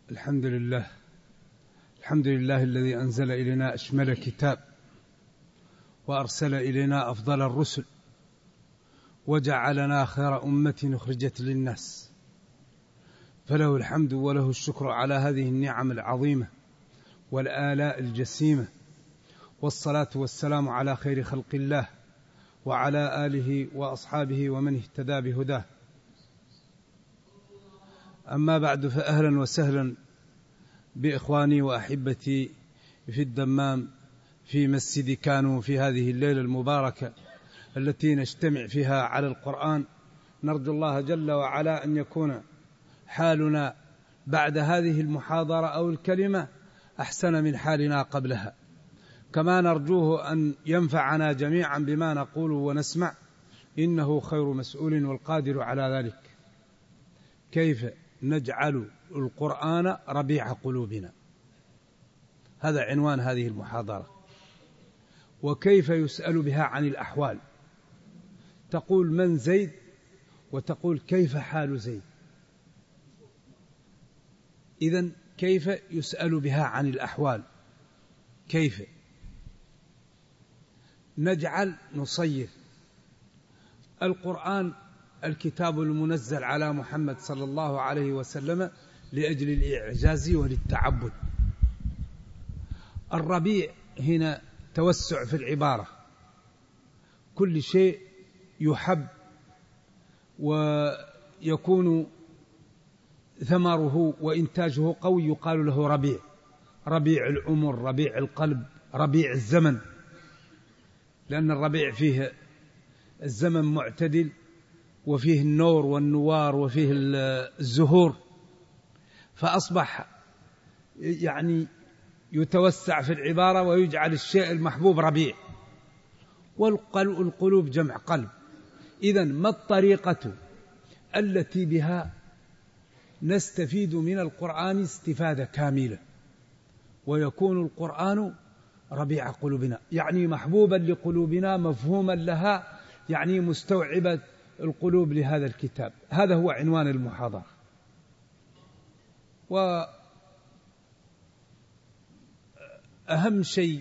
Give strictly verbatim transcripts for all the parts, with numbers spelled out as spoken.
الحمد لله الحمد لله الذي أنزل إلينا أشمل كتاب وأرسل إلينا أفضل الرسل وجعلنا خير أمة أخرجت للناس، فله الحمد وله الشكر على هذه النعم العظيمة والآلاء الجسيمة، والصلاة والسلام على خير خلق الله وعلى آله وأصحابه ومن اهتدى بهداه. أما بعد، فأهلا وسهلا بإخواني وأحبتي في الدمام في مسجد كانوا في هذه الليلة المباركة التي نجتمع فيها على القرآن. نرجو الله جل وعلا أن يكون حالنا بعد هذه المحاضرة أو الكلمة أحسن من حالنا قبلها، كما نرجوه أن ينفعنا جميعا بما نقول ونسمع، إنه خير مسؤول والقادر على ذلك. كيف نجعل القرآن ربيع قلوبنا؟ هذا عنوان هذه المحاضرة. وكيف يسأل بها عن الأحوال؟ تقول من زيد وتقول كيف حال زيد. إذن كيف يسأل بها عن الأحوال؟ كيف نجعل نصير القرآن الكتاب المنزل على محمد صلى الله عليه وسلم لأجل الإعجاز وللتعبد. الربيع هنا توسع في العبارة، كل شيء يحب ويكون ثمره وإنتاجه قوي يقال له ربيع. ربيع العمر، ربيع القلب، ربيع الزمن، لأن الربيع فيه الزمن معتدل وفيه النور والنوار وفيه الزهور، فأصبح يعني يتوسع في العبارة ويجعل الشيء المحبوب ربيع. والقلوب جمع قلب. إذن ما الطريقة التي بها نستفيد من القرآن استفادة كاملة ويكون القرآن ربيع قلوبنا، يعني محبوبا لقلوبنا، مفهوما لها، يعني مستوعبة القلوب لهذا الكتاب؟ هذا هو عنوان المحاضرة. وأهم شيء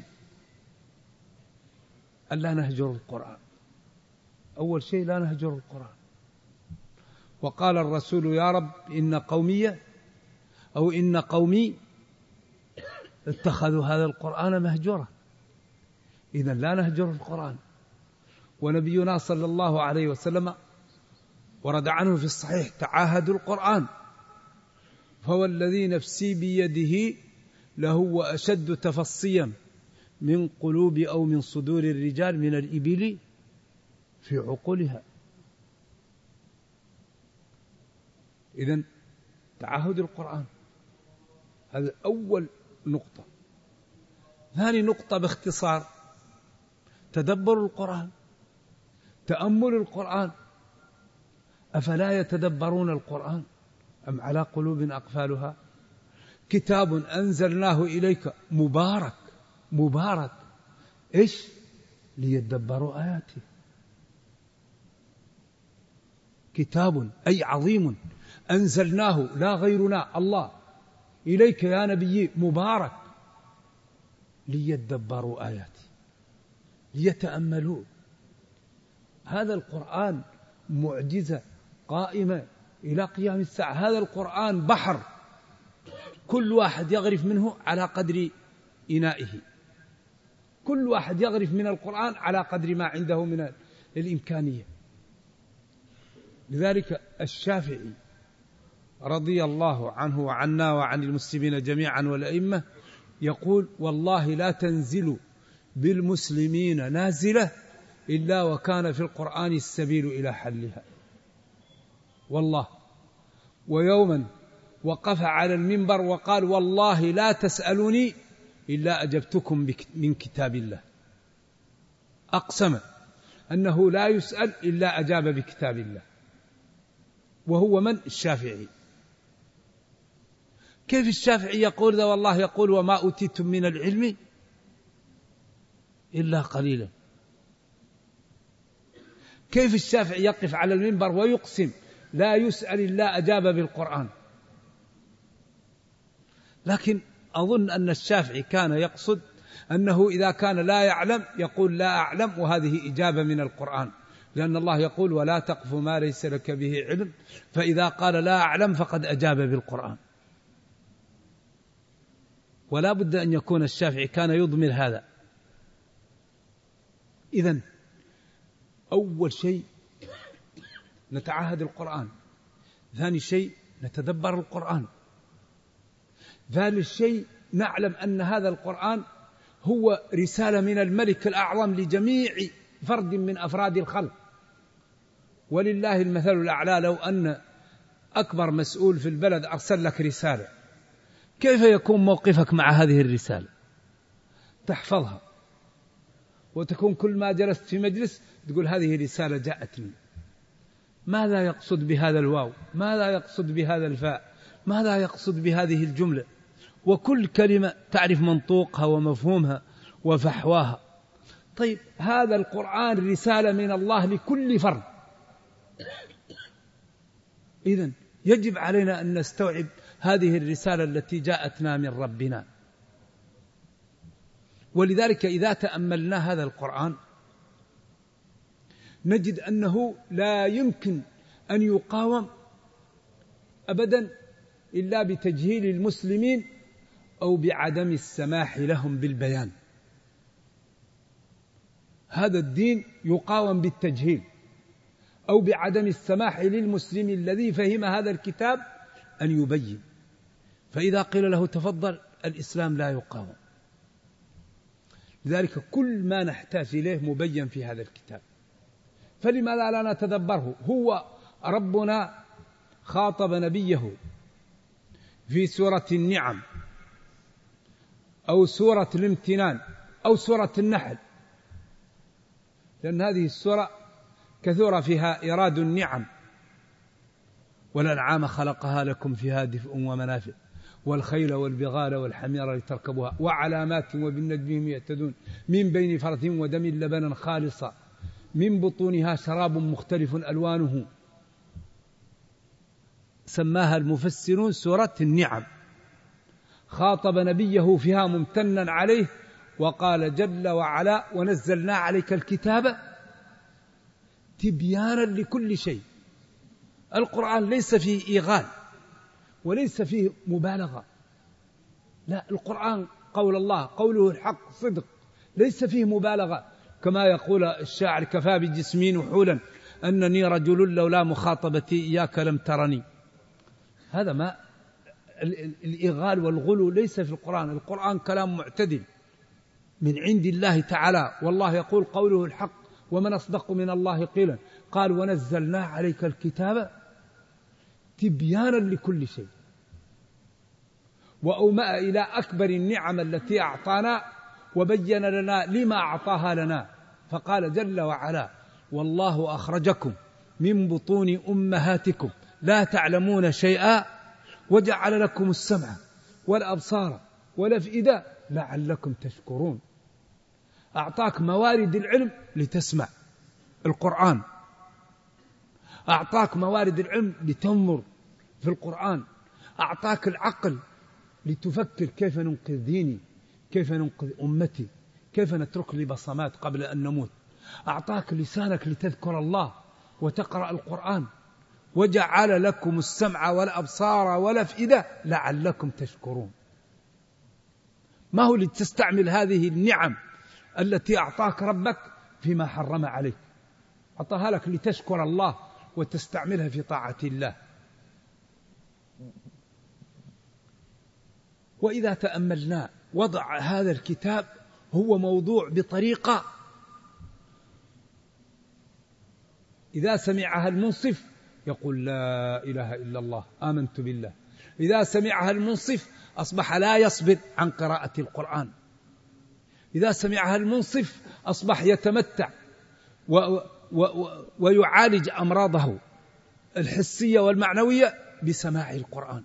أن لا نهجر القرآن. أول شيء لا نهجر القرآن. وقال الرسول يا رب إن قومي أو إن قومي اتخذوا هذا القرآن مهجورا. إذن لا نهجر القرآن. ونبينا صلى الله عليه وسلم ورد عنه في الصحيح تعاهدوا القرآن، فهو الذي نفسي بيده لهو أشد تفصيا من قلوب أو من صدور الرجال من الإبل في عقولها. إذن تعاهد القرآن، هذا أول نقطة. ثاني نقطة باختصار تدبر القرآن، تأمل القرآن. أفلا يتدبرون القرآن أم على قلوب أقفالها؟ كتاب أنزلناه إليك مبارك. مبارك إيش؟ ليدبروا آياته. كتاب أي عظيم أنزلناه، لا غيرنا، الله، إليك يا نبي مبارك ليدبروا آياته، ليتأملوا. هذا القرآن معجزة قائمة إلى قيام الساعة. هذا القرآن بحر، كل واحد يغرف منه على قدر إنائه، كل واحد يغرف من القرآن على قدر ما عنده من الإمكانية. لذلك الشافعي رضي الله عنه وعنا وعن المسلمين جميعا والأئمة يقول والله لا تنزل بالمسلمين نازلة إلا وكان في القرآن السبيل إلى حلها. والله. ويوما وقف على المنبر وقال والله لا تسألوني إلا أجبتكم من كتاب الله. أقسم أنه لا يسأل إلا أجاب بكتاب الله. وهو من؟ الشافعي. كيف الشافعي يقول ذا؟ والله يقول وما أوتيتم من العلم إلا قليلا. كيف الشافعي يقف على المنبر ويقسم لا يسأل إلا أجاب بالقرآن؟ لكن أظن أن الشافعي كان يقصد أنه إذا كان لا يعلم يقول لا أعلم، وهذه إجابة من القرآن، لأن الله يقول ولا تقف ما ليس لك به علم، فإذا قال لا أعلم فقد أجاب بالقرآن. ولا بد أن يكون الشافعي كان يضمر هذا. إذن أول شيء نتعاهد القرآن، ثاني شيء نتدبر القرآن، ثالث شيء نعلم أن هذا القرآن هو رسالة من الملك الأعظم لجميع فرد من أفراد الخلق، ولله المثل الأعلى. لو أن أكبر مسؤول في البلد أرسل لك رسالة، كيف يكون موقفك مع هذه الرسالة؟ تحفظها وتكون كل ما جلست في مجلس تقول هذه رسالة جاءتني، ماذا يقصد بهذا الواو، ماذا يقصد بهذا الفاء، ماذا يقصد بهذه الجملة، وكل كلمة تعرف منطوقها ومفهومها وفحواها. طيب هذا القرآن رسالة من الله لكل فرد، إذن يجب علينا أن نستوعب هذه الرسالة التي جاءتنا من ربنا. ولذلك إذا تأملنا هذا القرآن نجد أنه لا يمكن أن يقاوم أبدا إلا بتجهيل المسلمين أو بعدم السماح لهم بالبيان. هذا الدين يقاوم بالتجهيل أو بعدم السماح للمسلم الذي فهم هذا الكتاب أن يبين. فإذا قيل له تفضل، الإسلام لا يقاوم. لذلك كل ما نحتاج إليه مبين في هذا الكتاب، فلماذا لا نتدبره؟ هو ربنا خاطب نبيه في سورة النعم أو سورة الامتنان أو سورة النحل، لأن هذه السورة كثر فيها إيراد النعم. والأنعام خلقها لكم فيها دفء ومنافع والخيل والبغال والحمير لتركبوها وعلامات وبالنجم هم يهتدون من بين فرث ودم لبنا خالصا من بطونها شراب مختلف ألوانه. سماها المفسرون سورة النعم. خاطب نبيه فيها ممتنا عليه وقال جل وعلا ونزلنا عليك الكتاب تبيانا لكل شيء. القرآن ليس فيه إيغال وليس فيه مبالغة، لا، القرآن قول الله، قوله الحق صدق، ليس فيه مبالغة. كما يقول الشاعر كفى بجسمي نحولا أنني رجل لولا مخاطبتي إياك لم ترني. هذا ما الإغال والغلو ليس في القرآن. القرآن كلام معتدل من عند الله تعالى، والله يقول قوله الحق ومن أصدق من الله قيلا. قال ونزلنا عليك الكتاب تبيانا لكل شيء، وأومأ إلى أكبر النعم التي أعطانا وبين لنا لما أعطاها لنا. فقال جل وعلا والله أخرجكم من بطون أمهاتكم لا تعلمون شيئا وجعل لكم السمع والأبصار والأفئدة لعلكم تشكرون. أعطاك موارد العلم لتسمع القرآن، أعطاك موارد العلم لتنظر في القرآن، أعطاك العقل لتفكر كيف ننقذ ديني، كيف ننقذ أمتي، كيف نترك لي بصمات قبل أن نموت. أعطاك لسانك لتذكر الله وتقرأ القرآن، وجعل لكم السمع والأبصار والأفئدة لعلكم تشكرون. ما هو لتستعمل هذه النعم التي أعطاك ربك فيما حرم عليك، أعطاها لك لتشكر الله وتستعملها في طاعة الله. وإذا تأملنا وضع هذا الكتاب هو موضوع بطريقة إذا سمعها المنصف يقول لا إله إلا الله آمنت بالله. إذا سمعها المنصف أصبح لا يصبر عن قراءة القرآن. إذا سمعها المنصف أصبح يتمتع و و و ويعالج أمراضه الحسية والمعنوية بسماع القرآن.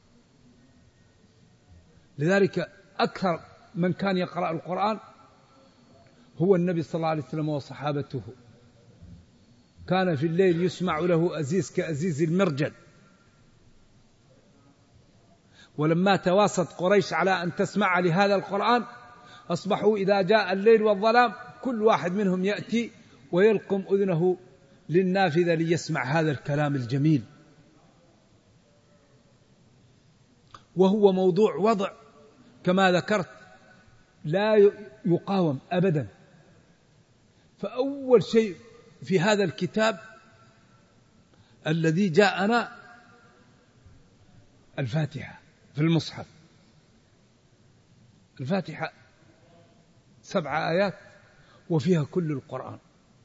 لذلك أكثر من كان يقرأ القرآن هو النبي صلى الله عليه وسلم وصحابته. كان في الليل يسمع له أزيز كأزيز المرجل، ولما تواصت قريش على أن تسمع لهذا القرآن أصبحوا إذا جاء الليل والظلام كل واحد منهم يأتي ويلقم أذنه للنافذة ليسمع هذا الكلام الجميل، وهو موضوع وضع كما ذكرت لا يقاوم أبدا. فأول شيء في هذا الكتاب الذي جاءنا الفاتحة في المصحف. الفاتحة سبع آيات وفيها كل القرآن.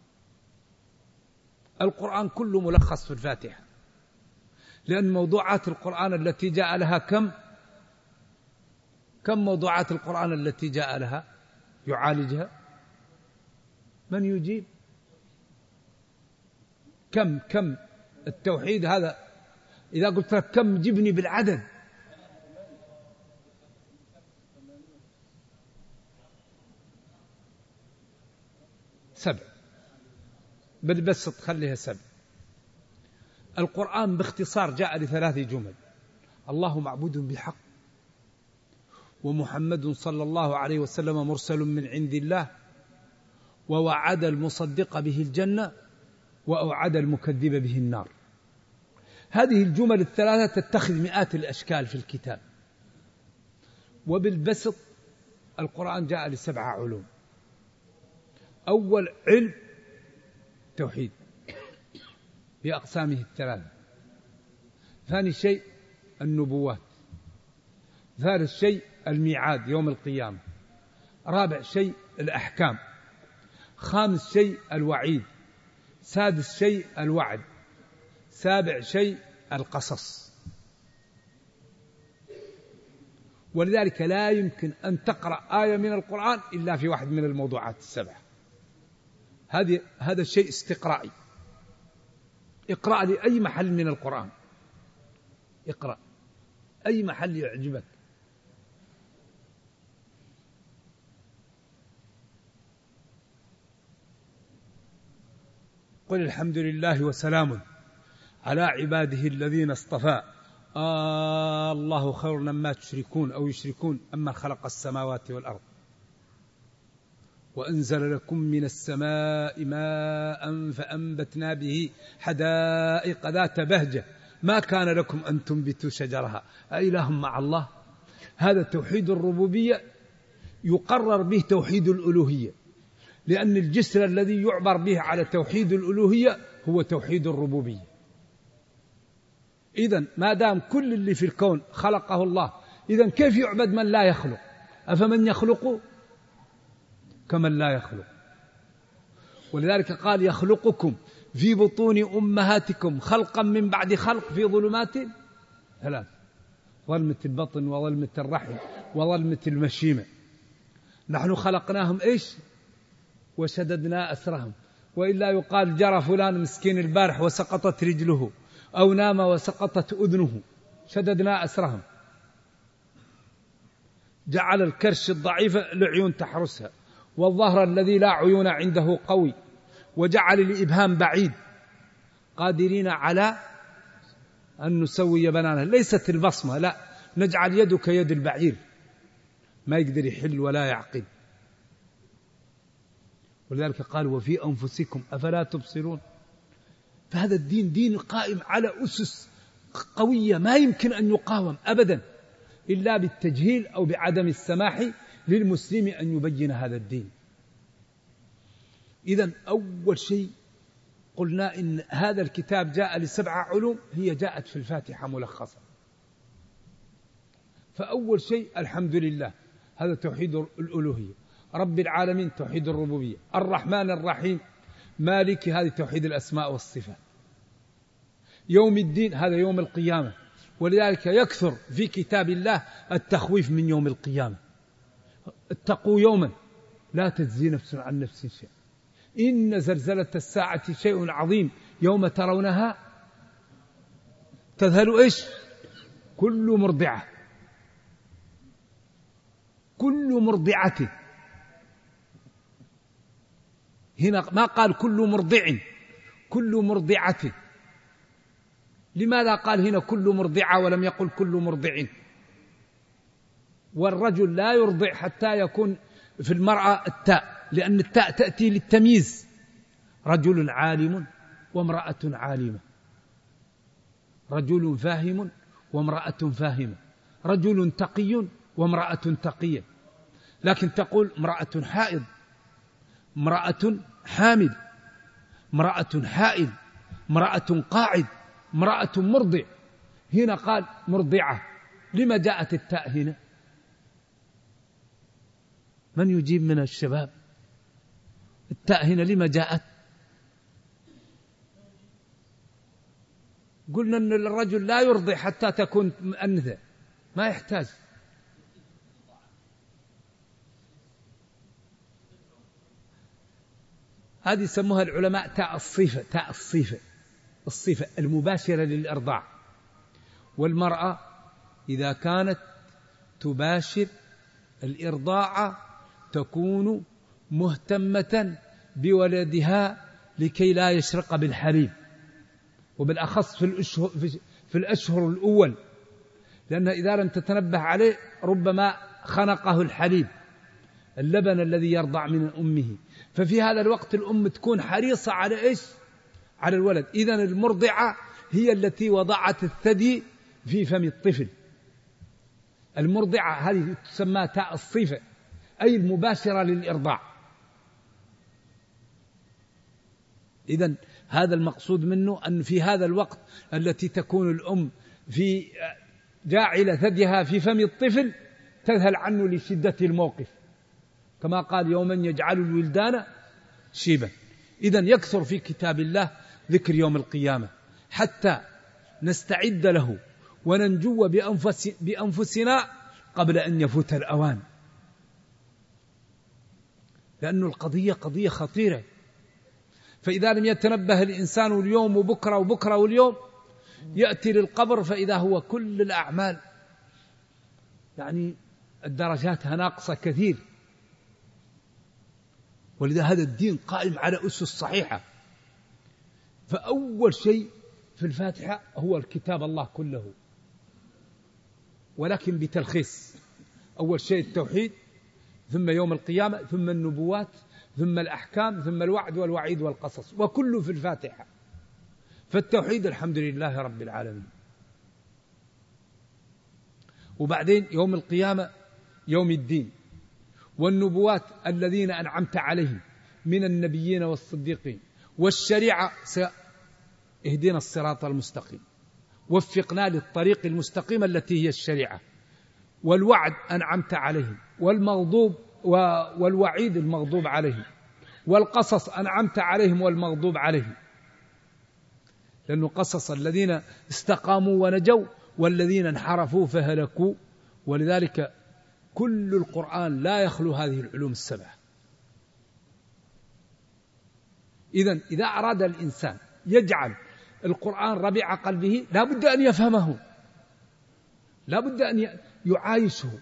القرآن كله ملخص في الفاتحة، لأن موضوعات القرآن التي جاء لها كم كم موضوعات القرآن التي جاء لها يعالجها؟ من يجيب؟ كم كم التوحيد هذا إذا قلت لك كم جبني بالعدد. سبع، بل بس تخليها سبع. القرآن باختصار جاء لثلاث جمل: الله معبود بحق، ومحمد صلى الله عليه وسلم مرسل من عند الله، ووعد المصدق به الجنة، وأوعد المكذب به النار. هذه الجمل الثلاثة تتخذ مئات الأشكال في الكتاب. وبالبسط القرآن جاء لسبع علوم. أول علم توحيد بأقسامه الثلاثة. ثاني شيء النبوات. ثالث شيء الميعاد يوم القيامة. رابع شيء الأحكام. خامس شيء الوعيد. سادس شيء الوعد. سابع شيء القصص. ولذلك لا يمكن أن تقرأ آية من القرآن إلا في واحد من الموضوعات السبعة. هذه هذا الشيء استقرائي. اقرأ لي أي محل من القرآن، اقرأ أي محل يعجبك. قل الحمد لله وسلام على عباده الذين اصطفى آه الله خير مما تشركون أو يشركون أما خلق السماوات والأرض وأنزل لكم من السماء ماء فأنبتنا به حدائق ذات بهجة ما كان لكم أن تنبتوا شجرها أإله مع الله. هذا توحيد الربوبية يقرر به توحيد الألوهية، لأن الجسر الذي يعبر به على توحيد الألوهية هو توحيد الربوبية. إذن ما دام كل اللي في الكون خلقه الله، إذن كيف يعبد من لا يخلق؟ أفمن يخلق كمن لا يخلق. ولذلك قال يخلقكم في بطون أمهاتكم خلقا من بعد خلق في ظلمات ثلاث: ظلمة البطن وظلمة الرحم وظلمة المشيمة. نحن خلقناهم إيش؟ وشددنا أسرهم. وإلا يقال جرى فلان مسكين البارح وسقطت رجله، أو نام وسقطت أذنه. شددنا أسرهم. جعل الكرش الضعيف العيون تحرسها، والظهر الذي لا عيون عنده قوي، وجعل الإبهام بعيد، قادرين على أن نسوي بنانه. ليست البصمة، لا، نجعل يدك يد البعير ما يقدر يحل ولا يعقد. ولذلك قال وفي أنفسكم أفلا تبصرون. فهذا الدين دين قائم على أسس قوية ما يمكن أن يقاوم أبدا إلا بالتجهيل أو بعدم السماح للمسلم أن يبين هذا الدين. إذن أول شيء قلنا إن هذا الكتاب جاء لسبع علوم، هي جاءت في الفاتحة ملخصة. فأول شيء الحمد لله، هذا توحيد الألوهية. رب العالمين توحيد الربوبية. الرحمن الرحيم مالك، هذه توحيد الأسماء والصفات. يوم الدين، هذا يوم القيامة. ولذلك يكثر في كتاب الله التخويف من يوم القيامة. اتقوا يوما لا تجزي نفس عن نفس شيء، إن زلزلة الساعة شيء عظيم، يوم ترونها تذهل إيش؟ كل مرضعة كل مرضعة. هنا ما قال كل مرضع، كل مرضعة. لماذا قال هنا كل مرضعة ولم يقل كل مرضع؟ والرجل لا يرضع حتى يكون في المرأة التاء، لأن التاء تأتي للتمييز، رجل عالم وامرأة عالمة، رجل فاهم وامرأة فاهمة، رجل تقي وامرأة تقية. لكن تقول امرأة حائض، امرأة حامل، امرأة حائل، امرأة قاعد، امرأة مرضع. هنا قال مرضعة، لما جاءت التاء هنا؟ من يجيب من الشباب؟ التاء هنا لما جاءت؟ قلنا أن الرجل لا يرضع حتى تكون مؤنثة، ما يحتاج. هذه يسموها العلماء تاء الصفة، تاء الصفة، الصفة المباشرة للإرضاع. والمرأة إذا كانت تباشر الإرضاع تكون مهتمة بولدها لكي لا يشرق بالحليب، وبالأخص في الأشهر, في الأشهر الأول، لأنها إذا لم تتنبه عليه ربما خنقه الحليب، اللبن الذي يرضع من أمه. ففي هذا الوقت الأم تكون حريصة على إيش؟ على الولد. إذن المرضعة هي التي وضعت الثدي في فم الطفل. المرضعة هذه تسمى تاء الصفة، أي المباشرة للإرضاع. إذن هذا المقصود منه، أن في هذا الوقت التي تكون الأم في جاعل ثديها في فم الطفل تذهل عنه لشدة الموقف، كما قال يوما يجعل الولدان شيبا. إذن يكثر في كتاب الله ذكر يوم القيامة حتى نستعد له وننجو بأنفس بأنفسنا قبل أن يفوت الأوان، لأن القضية قضية خطيرة. فإذا لم يتنبه الإنسان اليوم وبكرة وبكرة واليوم، يأتي للقبر فإذا هو كل الأعمال يعني الدرجاتها ناقصة كثير. ولذا هذا الدين قائم على أسس صحيحة. فأول شيء في الفاتحة هو الكتاب الله كله، ولكن بتلخيص. أول شيء التوحيد، ثم يوم القيامة، ثم النبوات، ثم الأحكام، ثم الوعد والوعيد والقصص، وكله في الفاتحة. فالتوحيد الحمد لله رب العالمين، وبعدين يوم القيامة يوم الدين، والنبوات الذين أنعمت عليهم من النبيين والصديقين، والشريعة اهدنا الصراط المستقيم، وفقنا للطريق المستقيم التي هي الشريعة، والوعد أنعمت عليهم، والمغضوب والوعيد المغضوب عليهم، والقصص أنعمت عليهم والمغضوب عليهم، لأنه قصص الذين استقاموا ونجوا والذين انحرفوا فهلكوا. ولذلك كل القرآن لا يخلو هذه العلوم السبعة. إذن إذا أراد الإنسان يجعل القرآن ربيع قلبه لا بد أن يفهمه، لا بد أن يعايشه.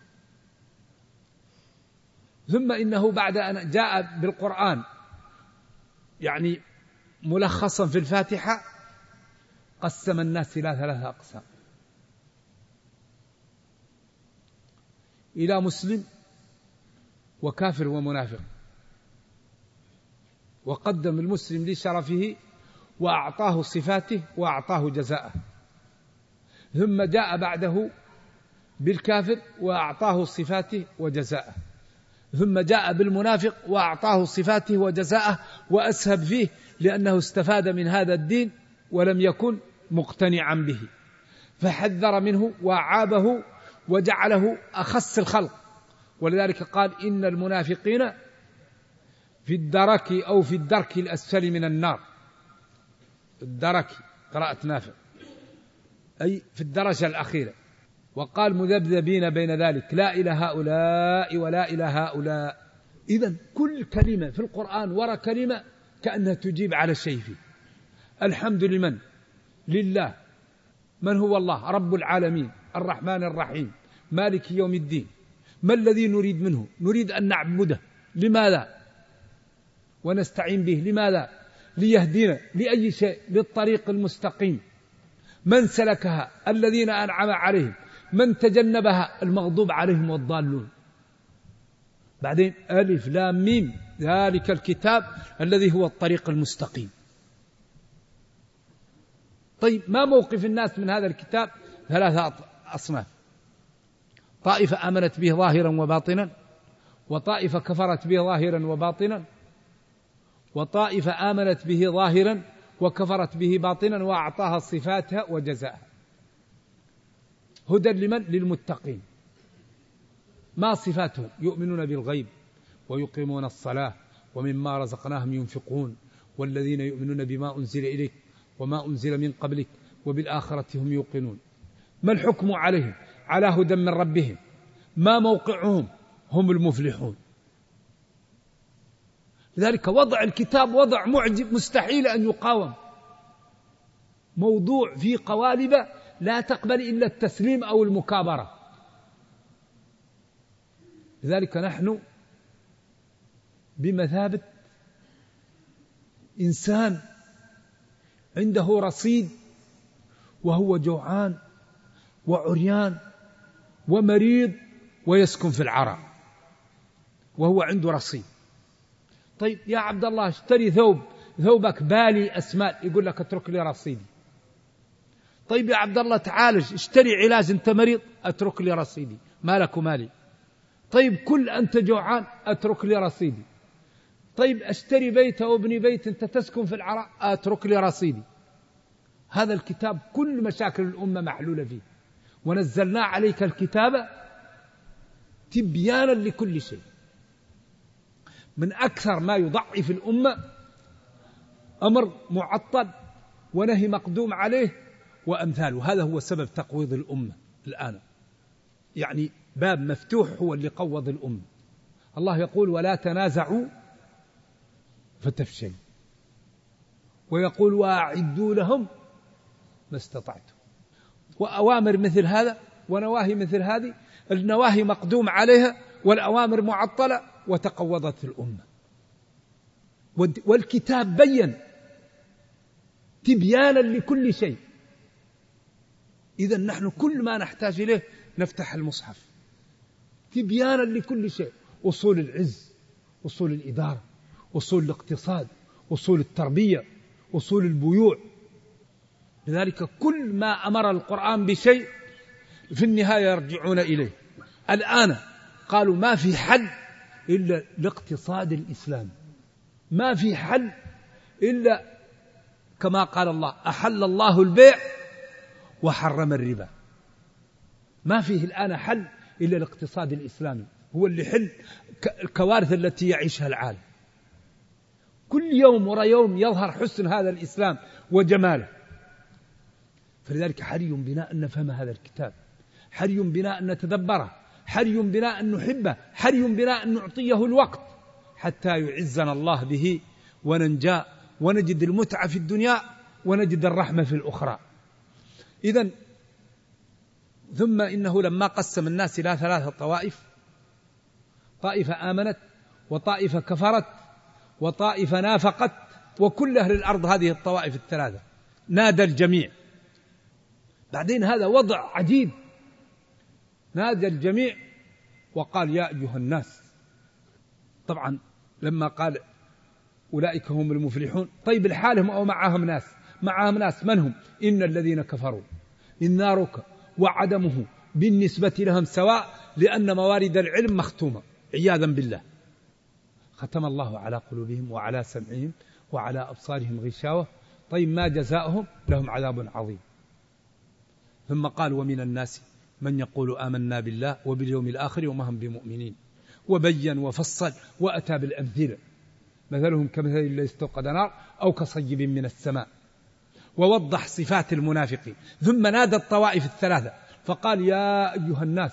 ثم إنه بعد أن جاء بالقرآن يعني ملخصا في الفاتحة قسم الناس إلى ثلاثة أقسام: إلى مسلم وكافر ومنافق، وقدم المسلم لشرفه وأعطاه صفاته وأعطاه جزاءه، ثم جاء بعده بالكافر وأعطاه صفاته وجزاءه، ثم جاء بالمنافق وأعطاه صفاته وجزاءه، وأسهب فيه لأنه استفاد من هذا الدين ولم يكن مقتنعا به، فحذر منه وعابه وجعله أخس الخلق. ولذلك قال إن المنافقين في الدرك أو في الدرك الأسفل من النار. الدرك قراءة نافع أي في الدرجة الأخيرة. وقال مذبذبين بين ذلك لا إلى هؤلاء ولا إلى هؤلاء. إذن كل كلمة في القرآن وراء كلمة كأنها تجيب على شيء فيه. الحمد لمن؟ لله. من هو الله؟ رب العالمين الرحمن الرحيم مالك يوم الدين. ما الذي نريد منه؟ نريد أن نعبده. لماذا؟ ونستعين به. لماذا؟ ليهدينا. لأي شيء؟ للطريق المستقيم. من سلكها؟ الذين أنعم عليهم من تجنبها المغضوب عليهم والضالون. بعدين ألف لام ميم ذلك الكتاب الذي هو الطريق المستقيم. طيب ما موقف الناس من هذا الكتاب؟ ثلاثة أصناف: طائفة آمنت به ظاهرا وباطنا، وطائفة كفرت به ظاهرا وباطنا، وطائفة آمنت به ظاهرا وكفرت به باطنا وأعطاها صفاتها وجزاءها. هدى لمن؟ للمتقين. ما صفاتهم؟ يؤمنون بالغيب ويقيمون الصلاة ومما رزقناهم ينفقون والذين يؤمنون بما أنزل إليك وما أنزل من قبلك وبالآخرة هم يوقنون. ما الحكم عليهم؟ على هدى من ربهم. ما موقعهم؟ هم المفلحون. لذلك وضع الكتاب وضع معجب مستحيل أن يقاوم، موضوع في قوالب لا تقبل إلا التسليم أو المكابرة. لذلك نحن بمثابة إنسان عنده رصيد وهو جوعان وعريان ومريض ويسكن في العراء وهو عنده رصيد. طيب يا عبد الله اشتري ثوب، ثوبك بالي أسماء، يقول لك اترك لي رصيدي. طيب يا عبد الله تعالج، اشتري علاج، انت مريض، اترك لي رصيدي، مالك ومالي. طيب كل أنت جوعان، اترك لي رصيدي. طيب اشتري بيت أو ابني بيت، انت تسكن في العراء، اترك لي رصيدي. هذا الكتاب كل مشاكل الأمة محلولة فيه. ونزلنا عليك الكتاب تبيانا لكل شيء. من أكثر ما يضعف الأمة أمر معطل ونهي مقدوم عليه وأمثاله. هذا هو سبب تقويض الأمة الآن. يعني باب مفتوح هو اللي قوض الأمة. الله يقول ولا تنازعوا فتفشلوا، ويقول وأعدوا لهم ما استطعتم. وأوامر مثل هذا ونواهي مثل هذه، النواهي مقدوم عليها والأوامر معطلة وتقوضت الأمة. والكتاب بين تبيانا لكل شيء. إذن نحن كل ما نحتاج إليه نفتح المصحف، تبيانا لكل شيء: أصول العز، أصول الإدارة، أصول الاقتصاد، أصول التربية، أصول البيوع. لذلك كل ما أمر القرآن بشيء في النهاية يرجعون إليه. الآن قالوا ما في حل إلا الاقتصاد الإسلامي، ما في حل إلا كما قال الله: أحل الله البيع وحرم الربا. ما فيه الآن حل إلا الاقتصاد الإسلامي، هو اللي حل الكوارث التي يعيشها العالم. كل يوم ورا يوم يظهر حسن هذا الإسلام وجماله. فلذلك حري بنا أن نفهم هذا الكتاب، حري بنا أن نتدبره، حري بنا أن نحبه، حري بنا أن نعطيه الوقت حتى يعزنا الله به وننجى ونجد المتعة في الدنيا ونجد الرحمة في الأخرى. إذن ثم إنه لما قسم الناس إلى ثلاثة طوائف: طائفة آمنت، وطائفة كفرت، وطائفة نافقت، وكل أهل الأرض هذه الطوائف الثلاثة نادى الجميع. بعدين هذا وضع عجيب، نادى الجميع وقال يا أيها الناس. طبعا لما قال أولئك هم المفلحون، طيب الحالهم أو معهم ناس؟ معهم ناس، من هم؟ إن الذين كفروا إن نارك وعدمه بالنسبة لهم سواء، لأن موارد العلم مختومة عياذا بالله. ختم الله على قلوبهم وعلى سمعهم وعلى أبصارهم غشاوة. طيب ما جزاؤهم؟ لهم عذاب عظيم. ثم قال ومن الناس من يقول آمنا بالله وباليوم الآخر وما هم بمؤمنين. وبين وفصل وأتى بالأمثلة: مثلهم كمثل الذي استوقد نار أو كصيب من السماء. ووضح صفات المنافقين. ثم نادى الطوائف الثلاثة فقال يا أيها الناس،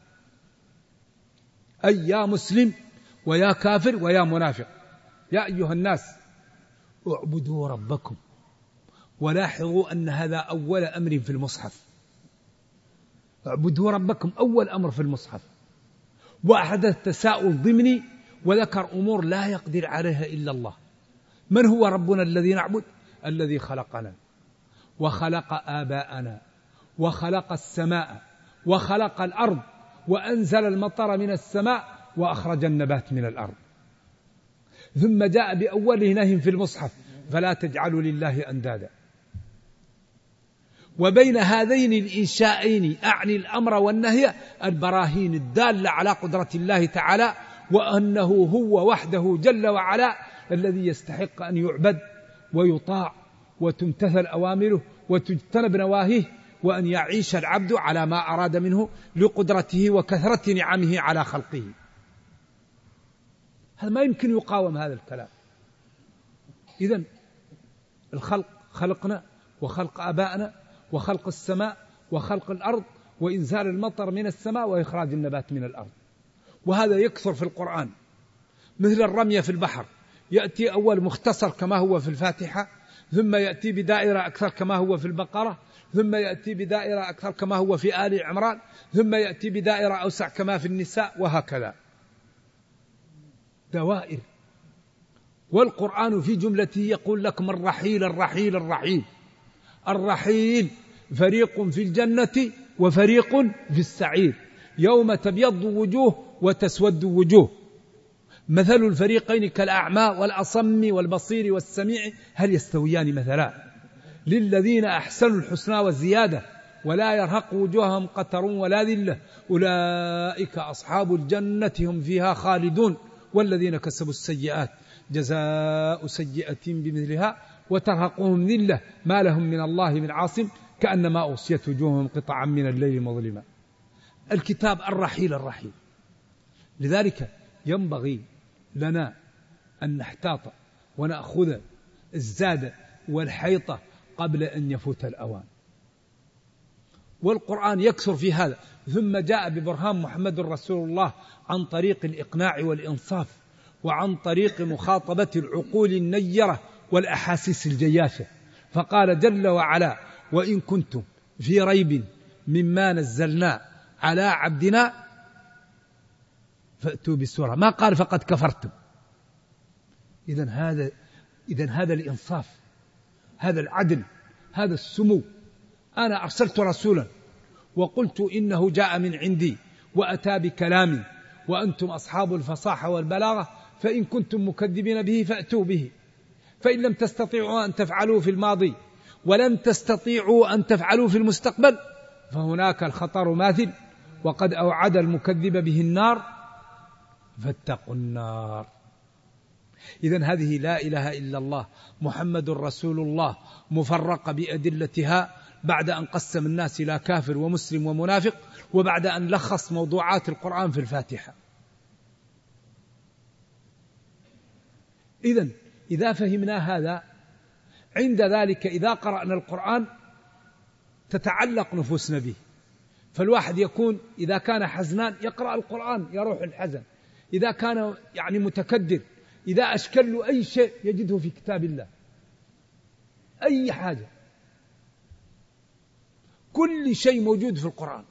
أي يا مسلم ويا كافر ويا منافق، يا أيها الناس اعبدوا ربكم. ولاحظوا أن هذا أول أمر في المصحف، اعبدوا ربكم أول أمر في المصحف. وأحدث تساؤل ضمني وذكر أمور لا يقدر عليها إلا الله. من هو ربنا الذي نعبد؟ الذي خلقنا وخلق آباءنا وخلق السماء وخلق الأرض وأنزل المطر من السماء وأخرج النبات من الأرض. ثم جاء بأوله نهي في المصحف: فلا تجعلوا لله أندادا. وبين هذين الإنشائين أعني الأمر والنهي البراهين الدالة على قدرة الله تعالى، وأنه هو وحده جل وعلا الذي يستحق أن يعبد ويطاع وتمتثل أوامره وتجتنب نواهيه، وأن يعيش العبد على ما أراد منه لقدرته وكثرة نعمه على خلقه. هذا ما يمكن يقاوم هذا الكلام. إذن الخلق، خلقنا وخلق آبائنا وخلق السماء وخلق الأرض وإنزال المطر من السماء وإخراج النبات من الأرض، وهذا يكثر في القرآن، مثل الرمية في البحر، يأتي أول مختصر كما هو في الفاتحة، ثم يأتي بدائرة أكثر كما هو في البقرة، ثم يأتي بدائرة أكثر كما هو في آل عمران، ثم يأتي بدائرة أوسع كما في النساء، وهكذا دوائر. والقرآن في جملته يقول لكم الرحيل الرحيل الرحيل. الرحيل فريق في الجنة وفريق في السعير، يوم تبيض وجوه وتسود وجوه، مثل الفريقين كالأعمى والأصم والبصير والسميع هل يستويان مثلا؟ للذين أحسنوا الحسنى والزيادة ولا يرهق وجوههم قتر ولا ذلة أولئك أصحاب الجنة هم فيها خالدون والذين كسبوا السيئات جزاء سيئة بمثلها وترهقهم ذلة ما لهم من الله من عاصم كأنما أغشيت وجوههم قطعا من الليل مظلما. الكتاب الرحيل الرحيل. لذلك ينبغي لنا أن نحتاط ونأخذ الزاد والحيطة قبل أن يفوت الأوان. والقرآن يكثر في هذا. ثم جاء ببرهان محمد رسول الله عن طريق الإقناع والإنصاف، وعن طريق مخاطبة العقول النيرة والأحاسيس الجياشة، فقال جل وعلا: وإن كنتم في ريب مما نزلنا على عبدنا فأتوا بسورة، ما قال فقد كفرتم. إذن هذا إذن هذا الإنصاف، هذا العدل، هذا السمو. أنا أرسلت رسولا وقلت إنه جاء من عندي وأتى بكلامي وأنتم أصحاب الفصاحة والبلاغة، فإن كنتم مكذبين به فأتوا به، فإن لم تستطيعوا أن تفعلوا في الماضي ولن تستطيعوا أن تفعلوا في المستقبل فهناك الخطر ماثل، وقد أوعد المكذب به النار فاتقوا النار. إذن هذه لا إله إلا الله محمد رسول الله مفرقة بأدلتها بعد أن قسم الناس إلى كافر ومسلم ومنافق، وبعد أن لخص موضوعات القرآن في الفاتحة. إذن إذا فهمنا هذا، عند ذلك إذا قرأنا القرآن تتعلق نفوسنا به. فالواحد يكون إذا كان حزنان يقرأ القرآن يروح الحزن، إذا كان يعني متكدر، إذا أشكل له أي شيء يجده في كتاب الله، أي حاجة، كل شيء موجود في القرآن.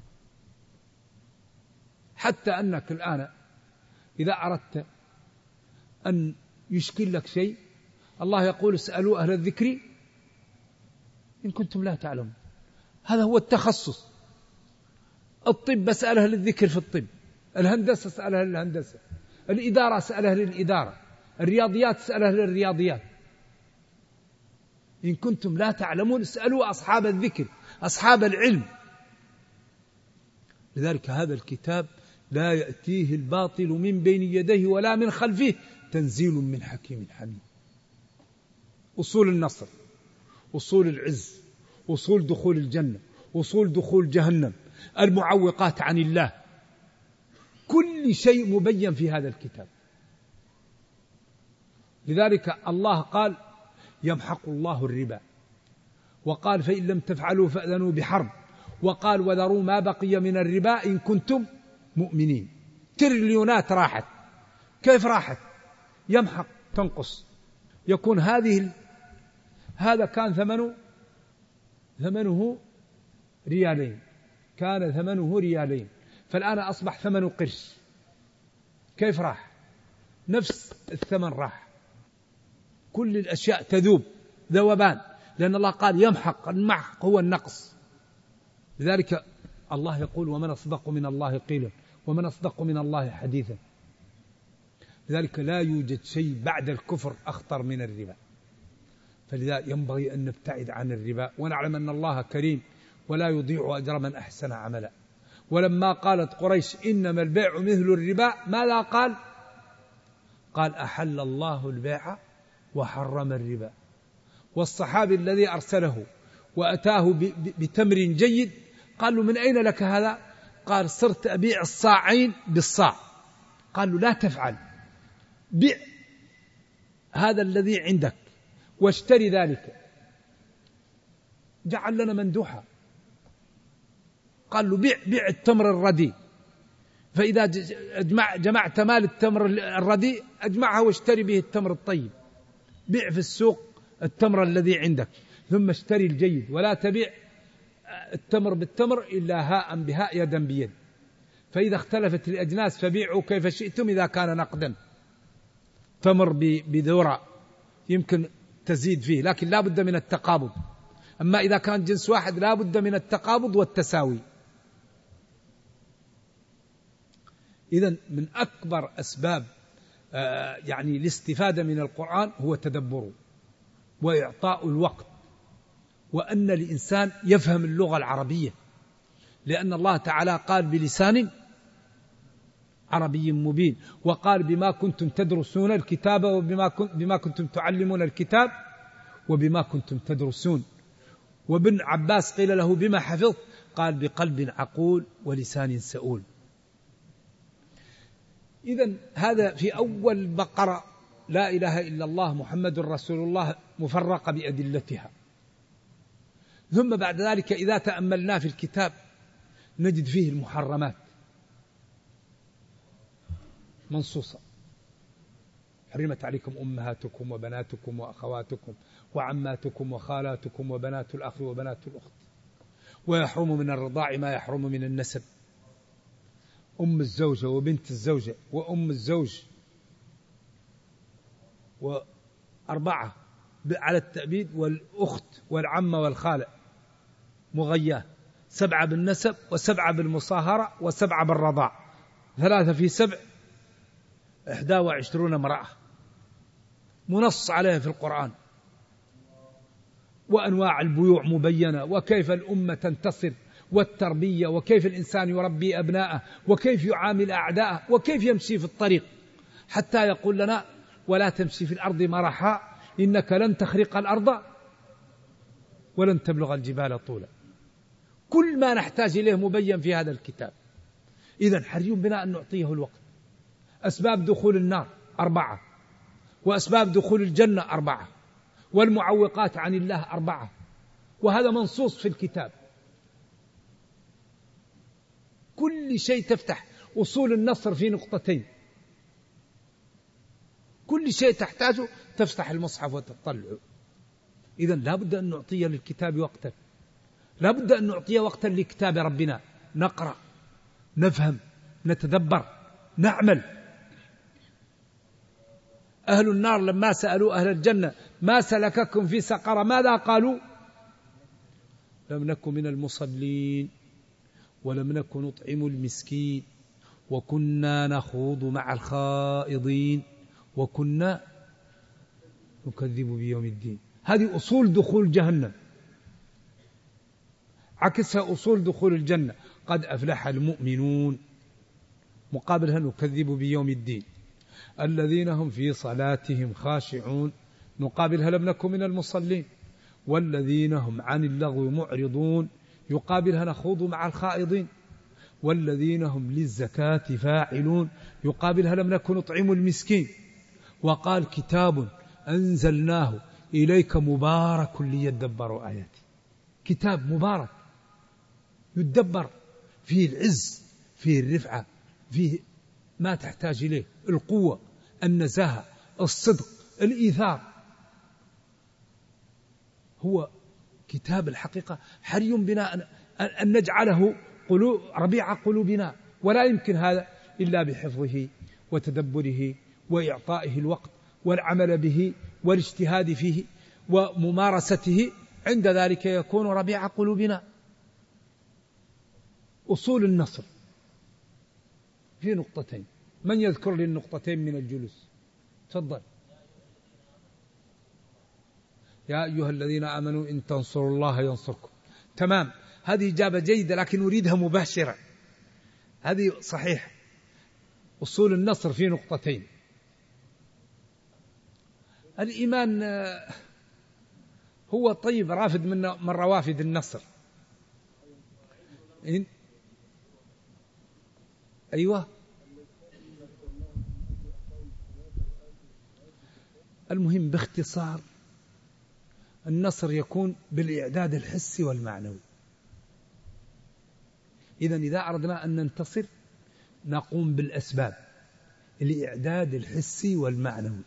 حتى أنك الآن إذا أردت أن يشكل لك شيء الله يقول: اسألوا أهل الذكر إن كنتم لا تعلمون. هذا هو التخصص. الطب اسأل أهل الذكر في الطب، الهندسة اسأل أهل الهندسة، الإدارة اسأل أهل الإدارة، الرياضيات اسأل أهل الرياضيات. إن كنتم لا تعلمون اسألوا أصحاب الذكر، أصحاب العلم. لذلك هذا الكتاب لا يأتيه الباطل من بين يديه ولا من خلفه، تنزيل من حكيم حميد. أصول النصر، أصول العز، أصول دخول الجنة، أصول دخول جهنم، المعوقات عن الله، كل شيء مبين في هذا الكتاب. لذلك الله قال: يمحق الله الربا، وقال: فإن لم تفعلوا فأذنوا بحرب، وقال: وذروا ما بقي من الربا إن كنتم مؤمنين. تريليونات راحت. كيف راحت؟ يمحق، تنقص، يكون هذه هذا كان ثمنه ثمنه ريالين، كان ثمنه ريالين، فالآن أصبح ثمنه قرش. كيف راح؟ نفس الثمن راح. كل الأشياء تذوب ذوبان، لأن الله قال يمحق، المحق هو النقص. لذلك الله يقول ومن أصدق من الله قيلا ومن أصدق من الله حديثا. لذلك لا يوجد شيء بعد الكفر أخطر من الربا، فلذا ينبغي أن نبتعد عن الربا ونعلم أن الله كريم ولا يضيع أجر من أحسن عملا. ولما قالت قريش إنما البيع مثل الربا ماذا قال؟ قال أحل الله البيع وحرم الربا. والصحابي الذي أرسله وأتاه بتمر جيد قال له من أين لك هذا؟ قال صرت أبيع الصاعين بالصاع. قال له لا تفعل، بيع هذا الذي عندك واشتري ذلك. جعل لنا مندوحة، قال له بيع بيع التمر الرديء، فإذا جمعت مال التمر الرديء أجمعها واشتري به التمر الطيب. بيع في السوق التمر الذي عندك ثم اشتري الجيد، ولا تبيع التمر بالتمر إلا هاء بهاء يدا بيد. فإذا اختلفت الأجناس فبيعوا كيف شئتم إذا كان نقدا. تمر بذرة يمكن تزيد فيه لكن لا بد من التقابض، أما إذا كان جنس واحد لا بد من التقابض والتساوي. إذن من أكبر أسباب يعني الاستفادة من القرآن هو تدبره وإعطاء الوقت، وأن الإنسان يفهم اللغة العربية، لأن الله تعالى قال بلسان عربي مبين، وقال بما كنتم تدرسون الكتاب وبما بما كنتم تعلمون الكتاب وبما كنتم تدرسون. وابن عباس قيل له بما حفظت؟ قال بقلب عقول ولسان سؤول. إذن هذا في أول بقرة لا إله إلا الله محمد رسول الله مفرقة بأدلتها. ثم بعد ذلك إذا تأملنا في الكتاب نجد فيه المحرمات منصوصة: حرمت عليكم أمهاتكم وبناتكم وأخواتكم وعماتكم وخالاتكم وبنات الأخ وبنات الأخت، ويحرم من الرضاع ما يحرم من النسب، أم الزوجة وبنت الزوجة وأم الزوج، وأربعة على التأبيد، والأخت والعمة والخالة مغياه، سبعة بالنسب وسبعة بالمصاهرة وسبعة بالرضاع، ثلاثة في سبع إحدى وعشرون امرأة منص عليها في القرآن. وأنواع البيوع مبينة، وكيف الأمة تنتصر، والتربية، وكيف الإنسان يربي أبناءه، وكيف يعامل أعداءه، وكيف يمشي في الطريق، حتى يقول لنا ولا تمشي في الأرض مرحا إنك لن تخرق الأرض ولن تبلغ الجبال طولا. كل ما نحتاج إليه مبين في هذا الكتاب. إذن حري بنا أن نعطيه الوقت. أسباب دخول النار أربعة، وأسباب دخول الجنة أربعة، والمعوقات عن الله أربعة، وهذا منصوص في الكتاب. كل شيء تفتح أصول النصر في نقطتين، كل شيء تحتاجه تفتح المصحف وتطلعه. إذن لا بد أن نعطي للكتاب وقتا، لا بد أن نعطي وقتا لكتاب ربنا، نقرأ، نفهم، نتدبر، نعمل. أهل النار لما سألوا أهل الجنة ما سلككم في سقر ماذا قالوا؟ لم نكن من المصلين ولم نكن نطعم المسكين وكنا نخوض مع الخائضين وكنا نكذب بيوم الدين. هذه أصول دخول جهنم، عكسها أصول دخول الجنة: قد أفلح المؤمنون، مقابلها نكذب بيوم الدين. الذين هم في صلاتهم خاشعون، نقابلها لم نكن من المصلين. والذين هم عن اللغو معرضون، يقابلها نخوض مع الخائضين. والذين هم للزكاة فاعلون، يقابلها لم نكن نطعم المسكين. وقال كتاب أنزلناه إليك مبارك ليدبروا آياته. كتاب مبارك يدبر، فيه العز، فيه الرفعة، فيه ما تحتاج إليه، القوة، النزاهة، الصدق، الإيثار. هو كتاب الحقيقة حري بنا أن نجعله قلوب ربيع قلوبنا، ولا يمكن هذا إلا بحفظه وتدبره وإعطائه الوقت والعمل به والاجتهاد فيه وممارسته. عند ذلك يكون ربيع قلوبنا. أصول النصر في نقطتين. من يذكر لي النقطتين من الجلوس؟ تفضل. يا أيها الذين آمنوا إن تنصروا الله ينصركم. تمام، هذه إجابة جيدة، لكن أريدها مباشرة. هذه صحيح، أصول النصر في نقطتين. الإيمان هو طيب رافد من من روافد النصر. إن أيوة، المهم باختصار النصر يكون بالإعداد الحسي والمعنوي. إذن إذا أردنا أن ننتصر نقوم بالأسباب، الإعداد الحسي والمعنوي،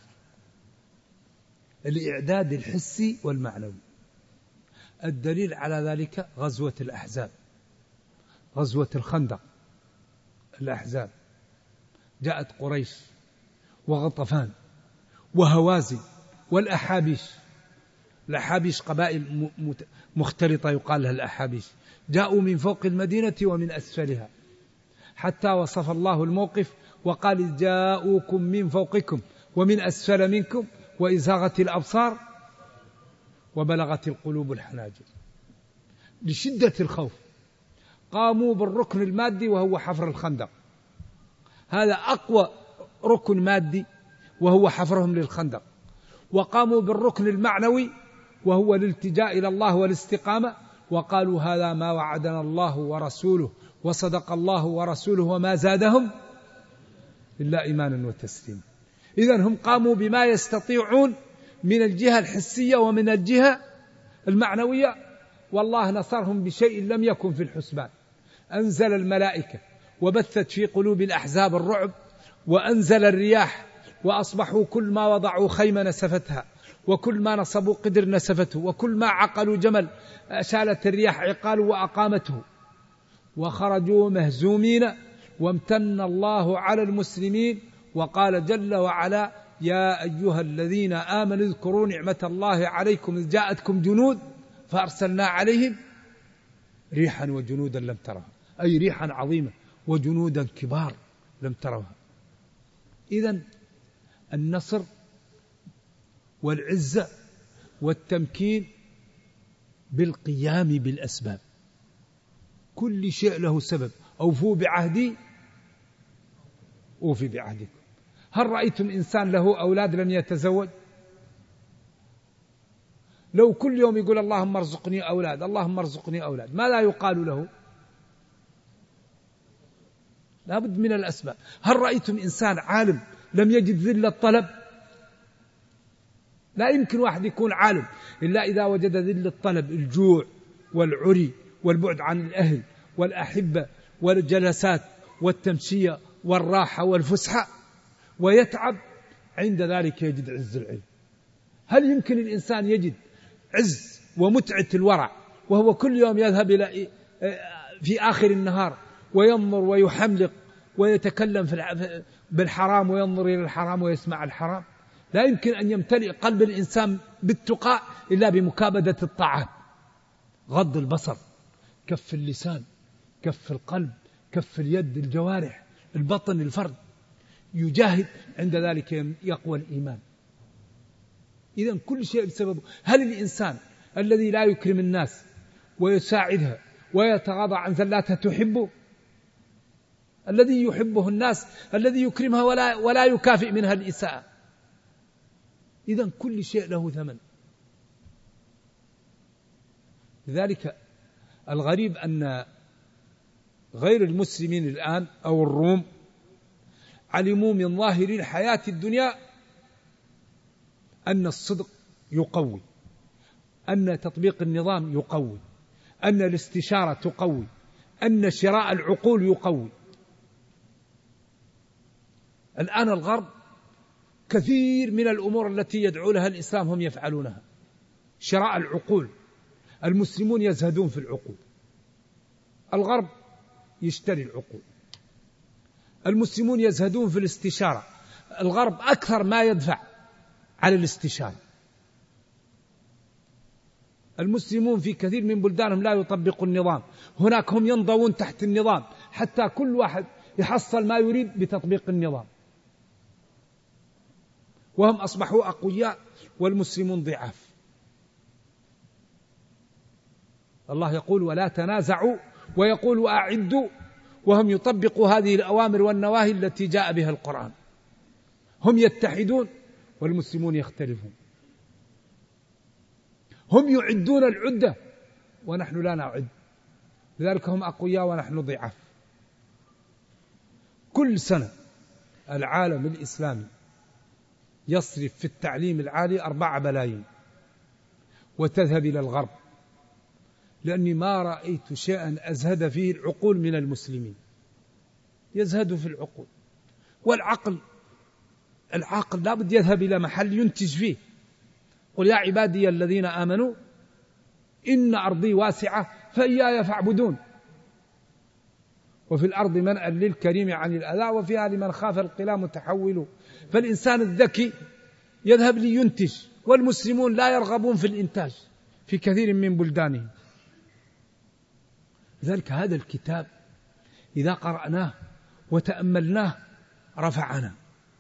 الإعداد الحسي والمعنوي. الدليل على ذلك غزوة الأحزاب، غزوة الخندق، الأحزاب، جاءت قريش وغطفان وهوازن والأحابيش. الأحابيش قبائل مختلطة يقال لها الأحابيش، جاءوا من فوق المدينة ومن أسفلها، حتى وصف الله الموقف وقال جاءوكم من فوقكم ومن أسفل منكم وإزاغت الأبصار وبلغت القلوب الحناجر. لشدة الخوف قاموا بالركن المادي وهو حفر الخندق، هذا أقوى ركن مادي وهو حفرهم للخندق. وقاموا بالركن المعنوي وهو الالتجاء إلى الله والاستقامة، وقالوا هذا ما وعدنا الله ورسوله وصدق الله ورسوله وما زادهم إلا إيمانا وتسليما. إذن هم قاموا بما يستطيعون من الجهة الحسية ومن الجهة المعنوية، والله نصرهم بشيء لم يكن في الحسبان. أنزل الملائكة وبثت في قلوب الأحزاب الرعب، وأنزل الرياح وأصبحوا كل ما وضعوا خيمة نسفتها، وكل ما نصبوا قدر نسفته، وكل ما عقلوا جمل أشالت الرياح عقاله وأقامته، وخرجوا مهزومين. وامتن الله على المسلمين وقال جل وعلا يا أيها الذين آمنوا اذكروا نعمة الله عليكم إذ جاءتكم جنود فأرسلنا عليهم ريحا وجنودا لم ترها، أي ريحا عظيمة وجنودا كبار لم تروها. إذن النصر والعزة والتمكين بالقيام بالأسباب، كل شيء له سبب. أوفوا بعهدي أوفي بعهدكم. هل رأيتم إنسان له أولاد لم يتزوج؟ لو كل يوم يقول اللهم ارزقني أولاد اللهم ارزقني أولاد، ما لا يقال له؟ لا بد من الأسباب. هل رأيتم إنسان عالم لم يجد ذل الطلب؟ لا يمكن واحد يكون عالم إلا إذا وجد ذل الطلب، الجوع والعري والبعد عن الأهل والأحبة والجلسات والتمشية والراحة والفسحة، ويتعب، عند ذلك يجد عز العلم. هل يمكن الإنسان يجد عز ومتعة الورع وهو كل يوم يذهب إلى في آخر النهار وينظر ويحملق ويتكلم في بالحرام وينظر إلى الحرام ويسمع الحرام؟ لا يمكن أن يمتلئ قلب الإنسان بالتقى إلا بمكابدة الطاعات. غض البصر، كف اللسان، كف القلب، كف اليد، الجوارح، البطن، الفرد، يجاهد، عند ذلك يقوى الإيمان. إذن كل شيء بسببه. هل الإنسان الذي لا يكرم الناس ويساعدها ويتغاضى عن زلاتها تحبه؟ الذي يحبه الناس الذي يكرمها ولا, ولا يكافئ منها الإساءة. إذن كل شيء له ثمن. لذلك الغريب أن غير المسلمين الآن أو الروم علموا من ظاهر الحياة الدنيا أن الصدق يقوي، أن تطبيق النظام يقوي، أن الاستشارة تقوي، أن شراء العقول يقوي. الآن الغرب كثير من الأمور التي يدعو لها الإسلام هم يفعلونها. شراء العقول، المسلمون يزهدون في العقول، الغرب يشتري العقول. المسلمون يزهدون في الاستشارة، الغرب أكثر ما يدفع على الاستشارة. المسلمون في كثير من بلدانهم لا يطبقوا النظام، هناك هم ينضوون تحت النظام حتى كل واحد يحصل ما يريد بتطبيق النظام، وهم أصبحوا أقوياء والمسلمون ضعاف. الله يقول ولا تنازعوا، ويقول وأعدوا، وهم يطبقوا هذه الأوامر والنواهي التي جاء بها القرآن. هم يتحدون والمسلمون يختلفون، هم يعدون العدة ونحن لا نعد، لذلك هم أقوياء ونحن ضعاف. كل سنة العالم الإسلامي يصرف في التعليم العالي أربعة بلايين وتذهب إلى الغرب، لأني ما رأيت شيئا أزهد فيه العقول من المسلمين، يزهد في العقول. والعقل العاقل لا بد يذهب إلى محل ينتج فيه. قل يا عبادي الذين آمنوا إن أرضي واسعة فإياي فاعبدون، وفي الأرض منأ للكريم عن الأذى وفيها لمن خاف القلا متحول. فالإنسان الذكي يذهب لينتج، والمسلمون لا يرغبون في الإنتاج في كثير من بلدانهم. لذلك هذا الكتاب إذا قرأناه وتأملناه رفعنا.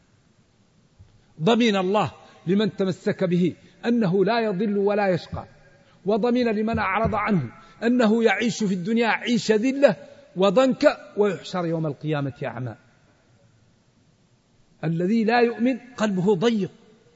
ضمن الله لمن تمسك به أنه لا يضل ولا يشقى، وضمن لمن أعرض عنه أنه يعيش في الدنيا عيش ذلة وضنك ويحشر يوم القيامة أعمى. الذي لا يؤمن قلبه ضيق.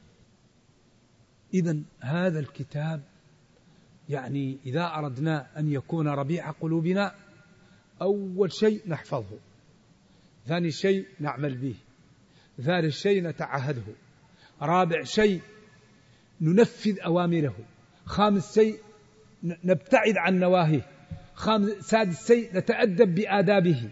إذن هذا الكتاب يعني إذا أردنا أن يكون ربيع قلوبنا، أول شيء نحفظه، ثاني شيء نعمل به، ثالث شيء نتعهده، رابع شيء ننفذ أوامره، خامس شيء نبتعد عن نواهيه، سادس شيء نتأدب بآدابه،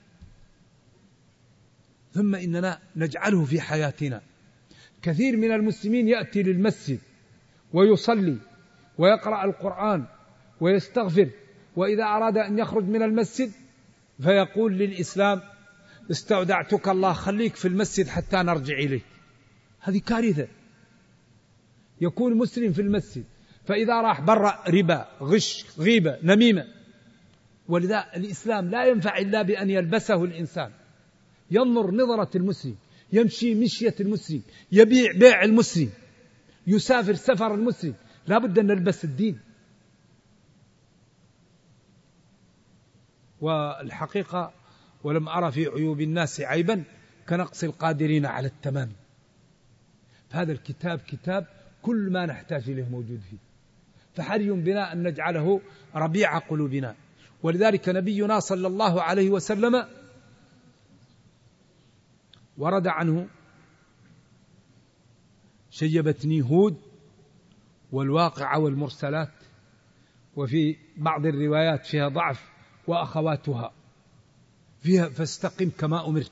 ثم إننا نجعله في حياتنا. كثير من المسلمين يأتي للمسجد ويصلي ويقرأ القرآن ويستغفر، وإذا أراد أن يخرج من المسجد فيقول للإسلام استودعتك الله، خليك في المسجد حتى نرجع إليك. هذه كارثة. يكون مسلم في المسجد فإذا راح برا ربا، غش، غيبة، نميمة. ولذا الإسلام لا ينفع إلا بأن يلبسه الإنسان، ينظر نظرة المسلم، يمشي مشية المسلم، يبيع بيع المسلم، يسافر سفر المسلم. لا بد أن نلبس الدين. والحقيقة ولم أرى في عيوب الناس عيبا كنقص القادرين على التمام. هذا الكتاب كتاب كل ما نحتاج إليه موجود فيه، فحري بنا أن نجعله ربيع قلوبنا. ولذلك نبينا صلى الله عليه وسلم ورد عنه شيبتني هود والواقعة والمرسلات، وفي بعض الروايات فيها ضعف، وأخواتها فيها فاستقم كما أمرت.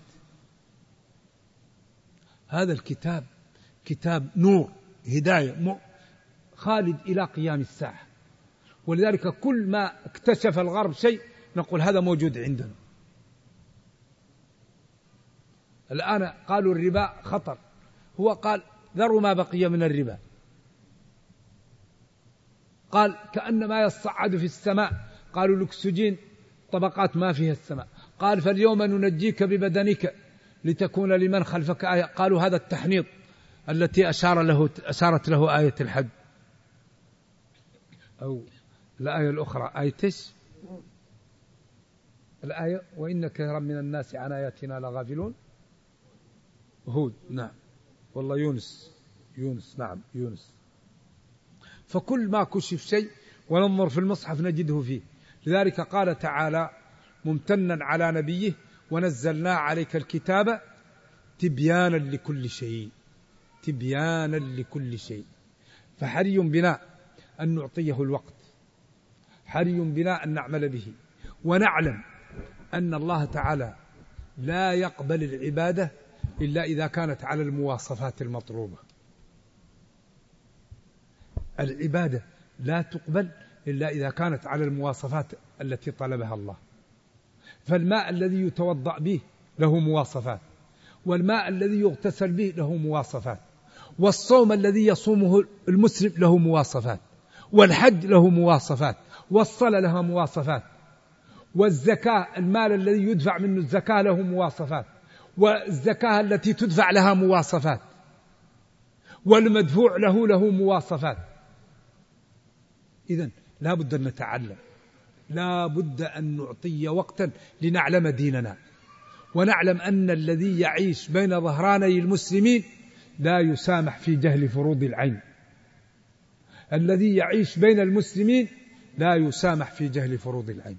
هذا الكتاب كتاب نور هداية خالد إلى قيام الساعة. ولذلك كل ما اكتشف الغرب شيء نقول هذا موجود عندنا. الآن قالوا الربا خطر، هو قال ذروا ما بقي من الربا، قال كأنما يصعد في السماء، قالوا الأكسجين طبقات ما فيها السماء، قال فاليوم ننجيك ببدنك لتكون لمن خلفك آية، قالوا هذا التحنيط التي أشار له أشارت له آية الحج. أو الآية الأخرى آيتش الآية وإن كثيرا من الناس عن آياتنا لغافلون. هود، نعم، والله يونس يونس نعم يونس. فكل ما كشف شيء وننظر في المصحف نجده فيه. لذلك قال تعالى ممتنا على نبيه ونزلنا عليك الكتاب تبيانا لكل شيء، تبيانا لكل شيء. فحري بنا أن نعطيه الوقت، حري بنا أن نعمل به، ونعلم أن الله تعالى لا يقبل العبادة إلا إذا كانت على المواصفات المطلوبة. العبادة لا تقبل إلا إذا كانت على المواصفات التي طلبها الله. فالماء الذي يتوضأ به له مواصفات، والماء الذي يغتسل به له مواصفات، والصوم الذي يصومه المسلم له مواصفات، والحج له مواصفات، والصلاة لها مواصفات، والزكاة المال الذي يدفع منه الزكاة له مواصفات، والزكاة التي تدفع لها مواصفات، والمدفوع له له مواصفات. إذن لا بد أن نتعلم، لا بد أن نعطي وقتا لنعلم ديننا، ونعلم أن الذي يعيش بين ظهراني المسلمين لا يسامح في جهل فروض العين. الذي يعيش بين المسلمين لا يسامح في جهل فروض العين.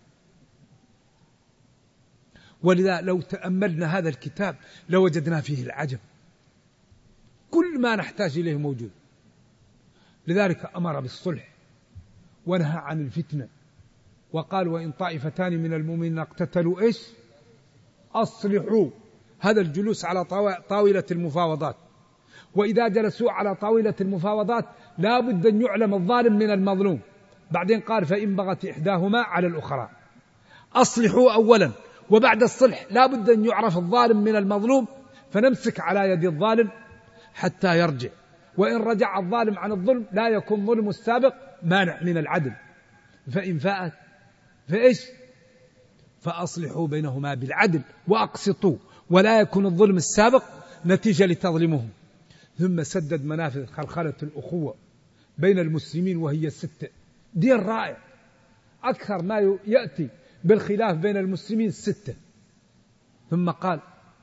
ولذا لو تأملنا هذا الكتاب لوجدنا فيه العجب، كل ما نحتاج إليه موجود. لذلك أمر بالصلح ونهى عن الفتنة، وقال وإن طائفتان من المؤمنين اقتتلوا إيش أصلحوا. هذا الجلوس على طاولة المفاوضات، وإذا جلسوا على طاولة المفاوضات لا بد أن يعلم الظالم من المظلوم. بعدين قال فإن بغت إحداهما على الأخرى أصلحوا أولا، وبعد الصلح لا بد أن يعرف الظالم من المظلوم، فنمسك على يد الظالم حتى يرجع. وإن رجع الظالم عن الظلم لا يكون ظلم السابق مانع من العدل. فإن فاءت فإيش فأصلحوا بينهما بالعدل وأقسطوا، ولا يكون الظلم السابق نتيجة لتظلمهم. ثم سدد منافذ خلخلة الأخوة بين المسلمين وهي الستة. دين رائع، أكثر ما يأتي بالخلاف بين المسلمين الستة. ثم قال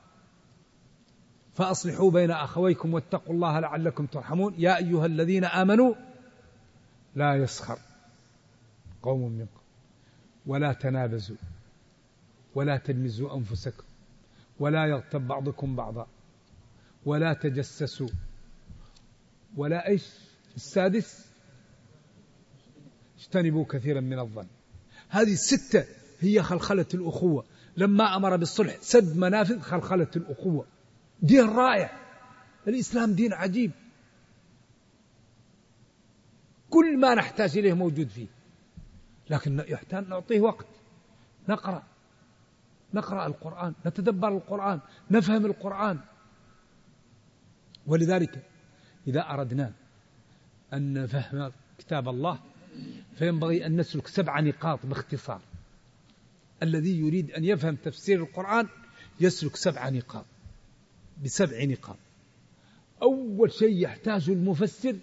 فأصلحوا بين أخويكم واتقوا الله لعلكم ترحمون. يا أيها الذين آمنوا لا يسخر قوم من قوم ولا تنابزوا ولا تلمزوا أنفسكم ولا يغتب بعضكم بعضا ولا تجسسوا ولا إيش السادس اجتنبوا كثيرا من الظن. هذه الستة هي خلخلة الأخوة. لما أمر بالصلح سد منافذ خلخلة الأخوة. دين رائع، الإسلام دين عجيب، كل ما نحتاج إليه موجود فيه، لكن يحتاج نعطيه وقت، نقرأ نقرأ القرآن، نتدبر القرآن، نفهم القرآن. ولذلك إذا أردنا أن نفهم كتاب الله فينبغي أن نسلك سبع نقاط باختصار. الذي يريد أن يفهم تفسير القرآن يسلك سبع نقاط بسبع نقاط. أول شيء يحتاج المفسر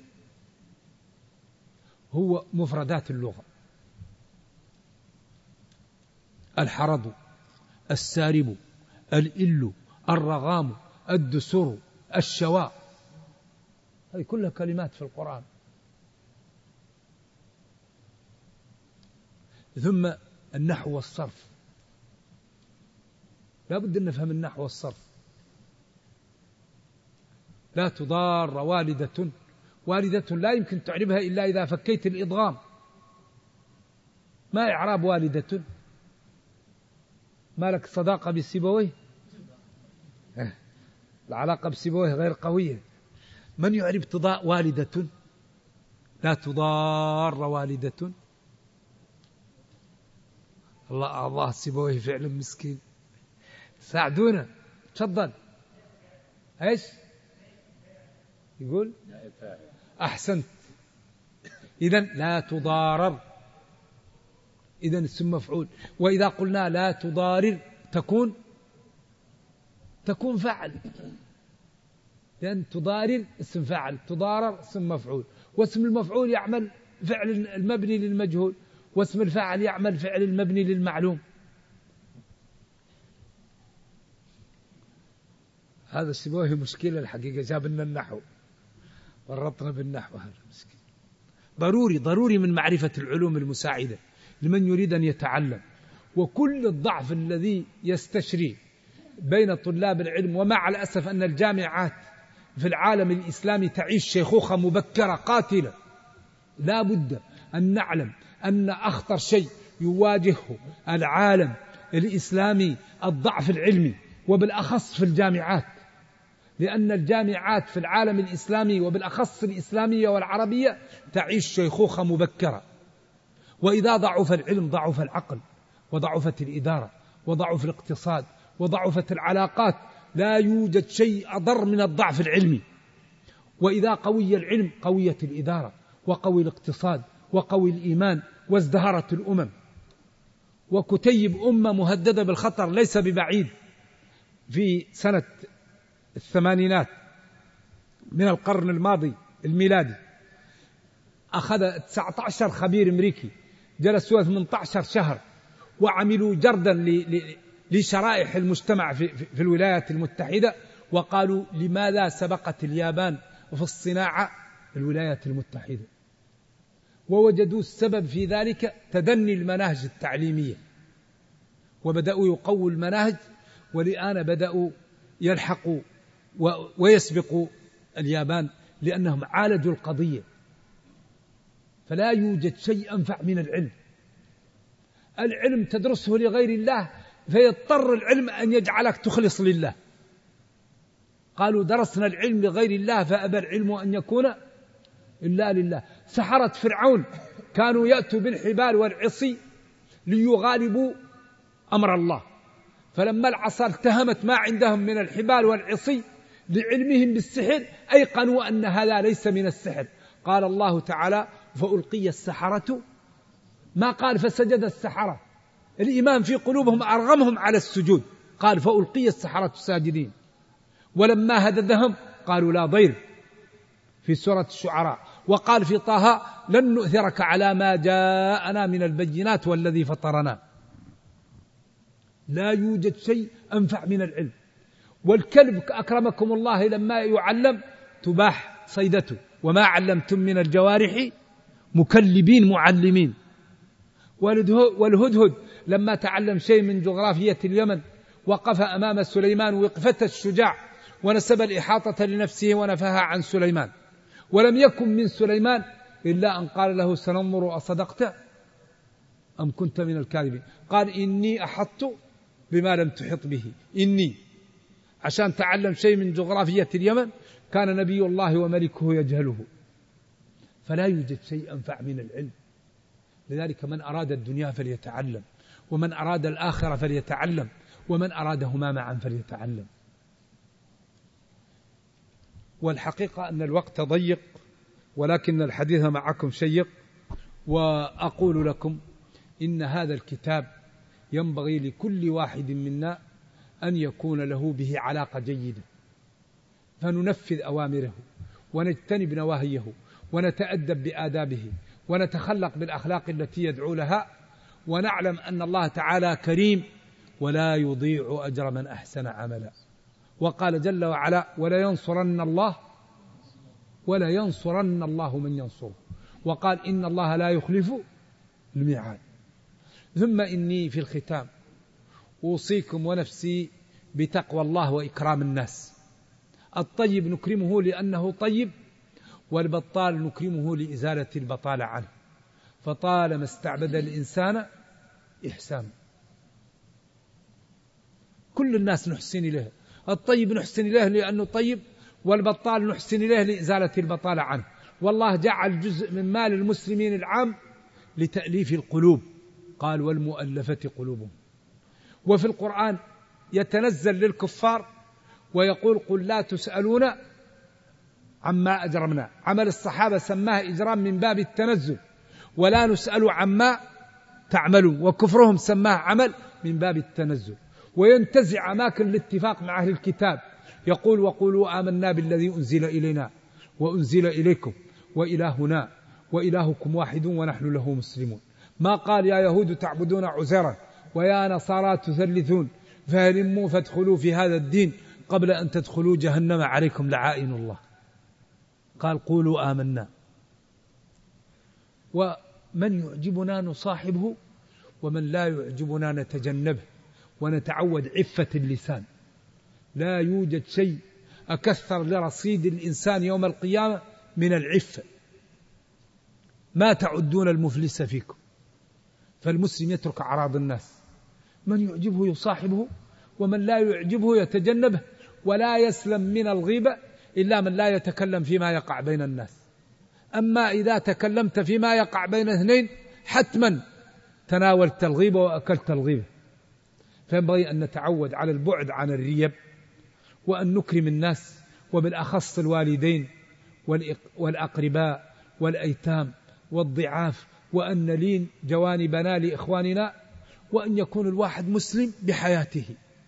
هو مفردات اللغة: الحرض، السارب، الإل، الرغام، الدسر، الشواء، هذه كلها كلمات في القرآن. ثم النحو والصرف، لا بد أن نفهم النحو والصرف. لا تضار والدة، والدة لا يمكن تعربها إلا إذا فكيت الإضغام. ما إعراب والدة؟ ما لك صداقة بسيبويه؟ العلاقة بسيبويه غير قوية. من يعرب تضاء والدة؟ لا تضار والدة. الله الله سيبويه فعلا مسكين، ساعدونا. تفضل. ايش يقول؟ أحسنت. إذن لا تضارر، إذن اسم مفعول. وإذا قلنا لا تضارر تكون تكون فعل، لأن تضارر اسم فعل، تضارر اسم مفعول، واسم المفعول يعمل فعل المبني للمجهول، واسم الفاعل يعمل فعل المبني للمعلوم. هذا السبوه مشكلة الحقيقة، جاب لنا النحو ورطنا بالنحو. هذا مسكين. ضروري ضروري من معرفة العلوم المساعدة لمن يريد أن يتعلم. وكل الضعف الذي يستشري بين طلاب العلم، ومع الأسف أن الجامعات في العالم الإسلامي تعيش شيخوخة مبكرة قاتلة. لا بد أن نعلم أن أخطر شيء يواجهه العالم الإسلامي الضعف العلمي، وبالأخص في الجامعات، لأن الجامعات في العالم الإسلامي وبالأخص الإسلامية والعربية تعيش شيخوخة مبكرة. وإذا ضعف العلم ضعف العقل، وضعفت الإدارة، وضعف الاقتصاد، وضعفت العلاقات. لا يوجد شيء أضر من الضعف العلمي. وإذا قوي العلم قويت الإدارة، وقوي الاقتصاد، وقوي الإيمان وازدهرت الأمم. وكتيب أمة مهددة بالخطر ليس ببعيد في سنة الثمانينات من القرن الماضي الميلادي، أخذ تسعة عشر خبير أمريكي جلسوا ثمانية عشر شهر وعملوا جردا لشرائح المجتمع في, في, في الولايات المتحدة، وقالوا لماذا سبقت اليابان في الصناعة الولايات المتحدة؟ ووجدوا السبب في ذلك تدني المناهج التعليمية، وبدأوا يقووا المناهج، والآن بدأوا يلحقوا ويسبقوا اليابان لأنهم عالجوا القضية. فلا يوجد شيء أنفع من العلم. العلم تدرسه لغير الله فيضطر العلم أن يجعلك تخلص لله. قالوا درسنا العلم لغير الله فأبى العلم أن يكون إلا لله. سحرة فرعون كانوا يأتوا بالحبال والعصي ليغالبوا أمر الله، فلما العصا التهمت ما عندهم من الحبال والعصي لعلمهم بالسحر أيقنوا أن هذا ليس من السحر. قال الله تعالى فألقي السحرة، ما قال فسجد السحرة، الإيمان في قلوبهم أرغمهم على السجود، قال فألقي السحرة ساجدين. ولما هددهم قالوا لا ضير في سورة الشعراء. وقال في طه لن نؤثرك على ما جاءنا من البينات والذي فطرنا. لا يوجد شيء أنفع من العلم. والكلب أكرمكم الله لما يعلم تباح صيدته، وما علمتم من الجوارح مكلبين معلمين. والهدهد لما تعلم شيء من جغرافية اليمن وقف أمام سليمان وقفة الشجاع ونسب الإحاطة لنفسه ونفاها عن سليمان، ولم يكن من سليمان إلا أن قال له سننظر أصدقت أم كنت من الكاذبين. قال إني أحطت بما لم تحط به. إني عشان تعلم شيء من جغرافية اليمن كان نبي الله وملكه يجهله. فلا يوجد شيء أنفع من العلم. لذلك من أراد الدنيا فليتعلم، ومن أراد الآخرة فليتعلم، ومن أرادهما معا فليتعلم. والحقيقة أن الوقت ضيق، ولكن الحديث معكم شيق. وأقول لكم إن هذا الكتاب ينبغي لكل واحد منا أن يكون له به علاقة جيدة، فننفذ أوامره ونجتنب نواهيه ونتأدب بآدابه ونتخلق بالأخلاق التي يدعو لها، ونعلم أن الله تعالى كريم ولا يضيع أجر من أحسن عملا. وقال جل وعلا ولا ينصرن الله ولا ينصرن الله من ينصره، وقال إن الله لا يخلف الميعاد. ثم إني في الختام أوصيكم ونفسي بتقوى الله وإكرام الناس. الطيب نكرمه لأنه طيب، والبطال نكرمه لإزالة البطالة عنه، فطالما استعبد الإنسان إحسان. كل الناس نحسن إليه، الطيب نحسن إليه لأنه طيب، والبطال نحسن إليه لإزالة البطالة عنه. والله جعل جزء من مال المسلمين العام لتأليف القلوب، قال والمؤلفة قلوبهم. وفي القرآن يتنزل للكفار ويقول قل لا تسألون عما أجرمنا. عمل الصحابة سماه إجرام من باب التنزل، ولا نسأل عما تعملون، وكفرهم سماه عمل من باب التنزل. وينتزع أماكن الاتفاق مع أهل الكتاب، يقول وقولوا آمنا بالذي أنزل إلينا وأنزل إليكم وإلهنا وإلهكم واحد ونحن له مسلمون. ما قال يا يهود تعبدون عزيرا ويا نصارى تثلثون فهلموا فادخلوا في هذا الدين قبل أن تدخلوا جهنم عليكم لعائن الله. قال قولوا آمنا. ومن يعجبنا نصاحبه، ومن لا يعجبنا نتجنبه، ونتعود عفة اللسان. لا يوجد شيء أكثر لرصيد الإنسان يوم القيامة من العفة. ما تعدون المفلس فيكم. فالمسلم يترك أعراض الناس، من يعجبه يصاحبه، ومن لا يعجبه يتجنبه. ولا يسلم من الغيبة إلا من لا يتكلم فيما يقع بين الناس. أما إذا تكلمت فيما يقع بين اثنين حتما تناولت الغيبة وأكلت الغيبة. فينبغي أن نتعود على البعد عن الريب، وأن نكرم الناس، وبالأخص الوالدين والأقرباء والأيتام والضعاف، وأن نلين جوانبنا لإخواننا، وأن يكون الواحد مسلم بحياته.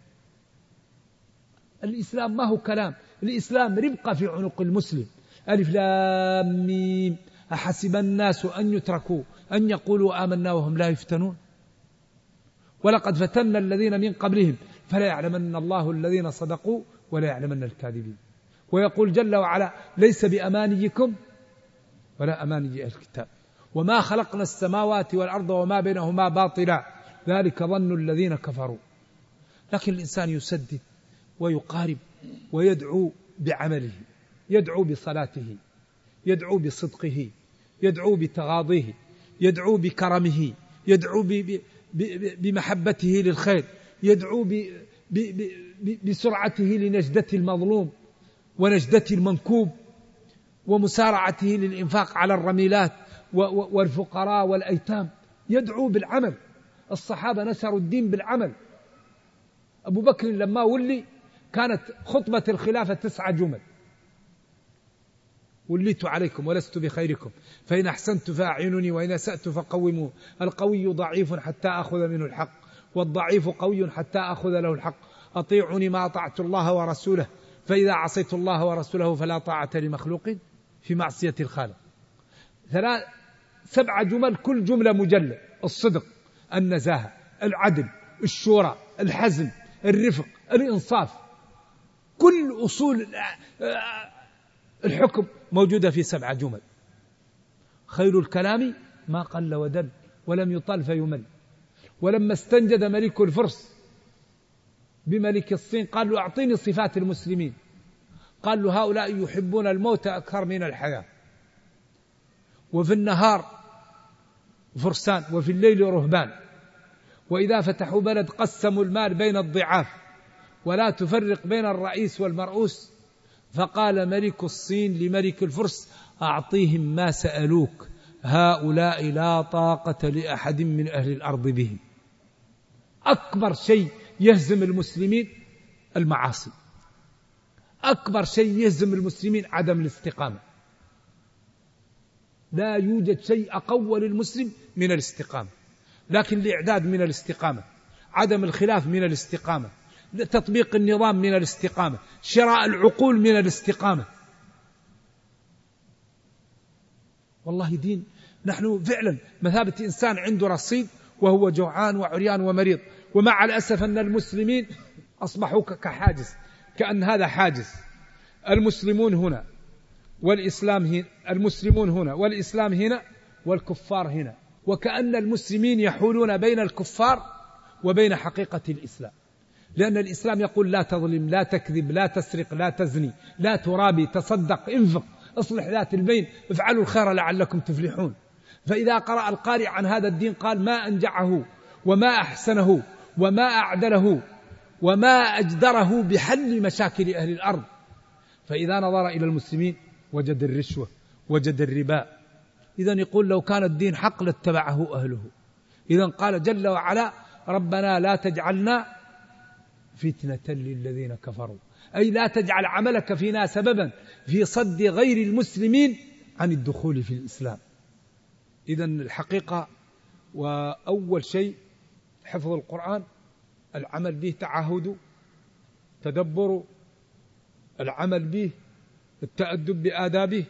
الإسلام ما هو كلام، الإسلام ربقة في عنق المسلم. ألف لام ميم أحسب الناس أن يتركوا أن يقولوا آمنا وهم لا يفتنون ولقد فتنا الذين من قبلهم فلا يعلمن الله الذين صدقوا ولا يعلمن الكاذبين. ويقول جل وعلا ليس بأمانيكم ولا أماني أهل الكتاب وما خلقنا السماوات والأرض وما بينهما باطلا ذلك ظن الذين كفروا. لكن الإنسان يسدد ويقارب ويدعو بعمله، يدعو بصلاته، يدعو بصدقه، يدعو بتغاضيه، يدعو بكرمه، يدعو بمحبته للخير، يدعو بسرعته لنجدة المظلوم ونجدة المنكوب ومسارعته للإنفاق على الرميلات والفقراء والأيتام. يدعو بالعمل. الصحابة نشروا الدين بالعمل. أبو بكر لما ولي كانت خطبة الخلافة تسعة جمل: وليت عليكم ولست بخيركم فإن أحسنت فأعينني وإن أسأت فقوموا. القوي ضعيف حتى أخذ منه الحق والضعيف قوي حتى أخذ له الحق. أطيعوني ما أطعت الله ورسوله فإذا عصيت الله ورسوله فلا طاعة لمخلوق في معصية الخالق. ثلاث سبع جمل كل جملة مجلة: الصدق، النزاهة، العدل، الشورى، الحزم، الرفق، الإنصاف. كل أصول الحكم موجودة في سبع جمل. خير الكلام ما قل ودل ولم يطل فيمل. ولما استنجد ملك الفرس بملك الصين قال له أعطيني صفات المسلمين، قال له هؤلاء يحبون الموت أكثر من الحياة، وفي النهار فرسان وفي الليل رهبان، وإذا فتحوا بلد قسموا المال بين الضعاف ولا تفرق بين الرئيس والمرؤوس. فقال ملك الصين لملك الفرس أعطيهم ما سألوك، هؤلاء لا طاقة لأحد من أهل الأرض بهم. أكبر شيء يهزم المسلمين المعاصي، أكبر شيء يهزم المسلمين عدم الاستقامة. لا يوجد شيء أقوى للمسلم من الاستقامة، لكن الإعداد من الاستقامة، عدم الخلاف من الاستقامة، تطبيق النظام من الاستقامة، شراء العقول من الاستقامة. والله دين نحن فعلا مثابة إنسان عنده رصيد وهو جوعان وعريان ومريض. ومع الأسف أن المسلمين أصبحوا كحاجز، كأن هذا حاجز، المسلمون هنا والإسلام هنا، المسلمون هنا والإسلام هنا والكفار هنا، وكأن المسلمين يحولون بين الكفار وبين حقيقة الإسلام. لأن الإسلام يقول لا تظلم، لا تكذب، لا تسرق، لا تزني، لا ترابي، تصدق، انفق، اصلح ذات البين، افعلوا الخير لعلكم تفلحون. فإذا قرأ القارئ عن هذا الدين قال ما أنجعه وما أحسنه وما أعدله وما أجدره بحل مشاكل أهل الأرض. فإذا نظر إلى المسلمين وجد الرشوة، وجد الربا. إذن يقول لو كان الدين حق لاتبعه أهله. إذن قال جل وعلا ربنا لا تجعلنا فتنة للذين كفروا، أي لا تجعل عملك فينا سببا في صد غير المسلمين عن الدخول في الإسلام. إذن الحقيقة وأول شيء حفظ القرآن، العمل به، تعهد، تدبر، العمل به، التأدب بآدابه،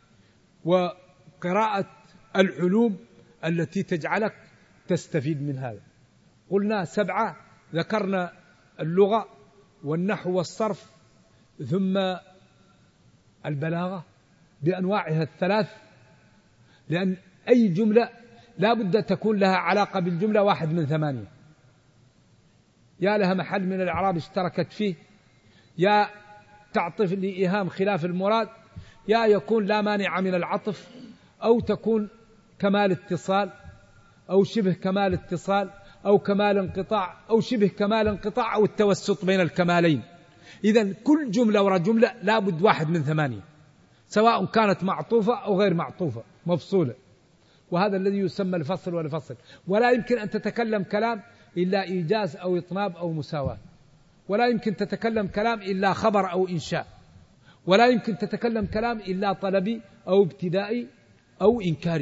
وقراءة العلوم التي تجعلك تستفيد من هذا. قلنا سبعة، ذكرنا اللغة والنحو والصرف، ثم البلاغة بأنواعها الثلاث، لأن أي جملة لا بد تكون لها علاقة بالجملة واحد من ثمانية، يا لها محل من الإعراب اشتركت فيه، يا تعطف لإيهام خلاف المراد، يا يكون لا مانع من العطف، أو تكون كمال اتصال أو شبه كمال اتصال أو كمال انقطاع أو شبه كمال انقطاع أو التوسط بين الكمالين. إذن كل جملة وراء جملة لا بد واحد من ثمانية، سواء كانت معطوفة أو غير معطوفة، مفصولة. وهذا الذي يسمى الفصل والفصل. ولا يمكن أن تتكلم كلام إلا إيجاز أو إطناب أو مساواة، ولا يمكن تتكلم كلام إلا خبر أو إنشاء، ولا يمكن تتكلم كلام إلا طلبي أو ابتدائي أو إنكاري.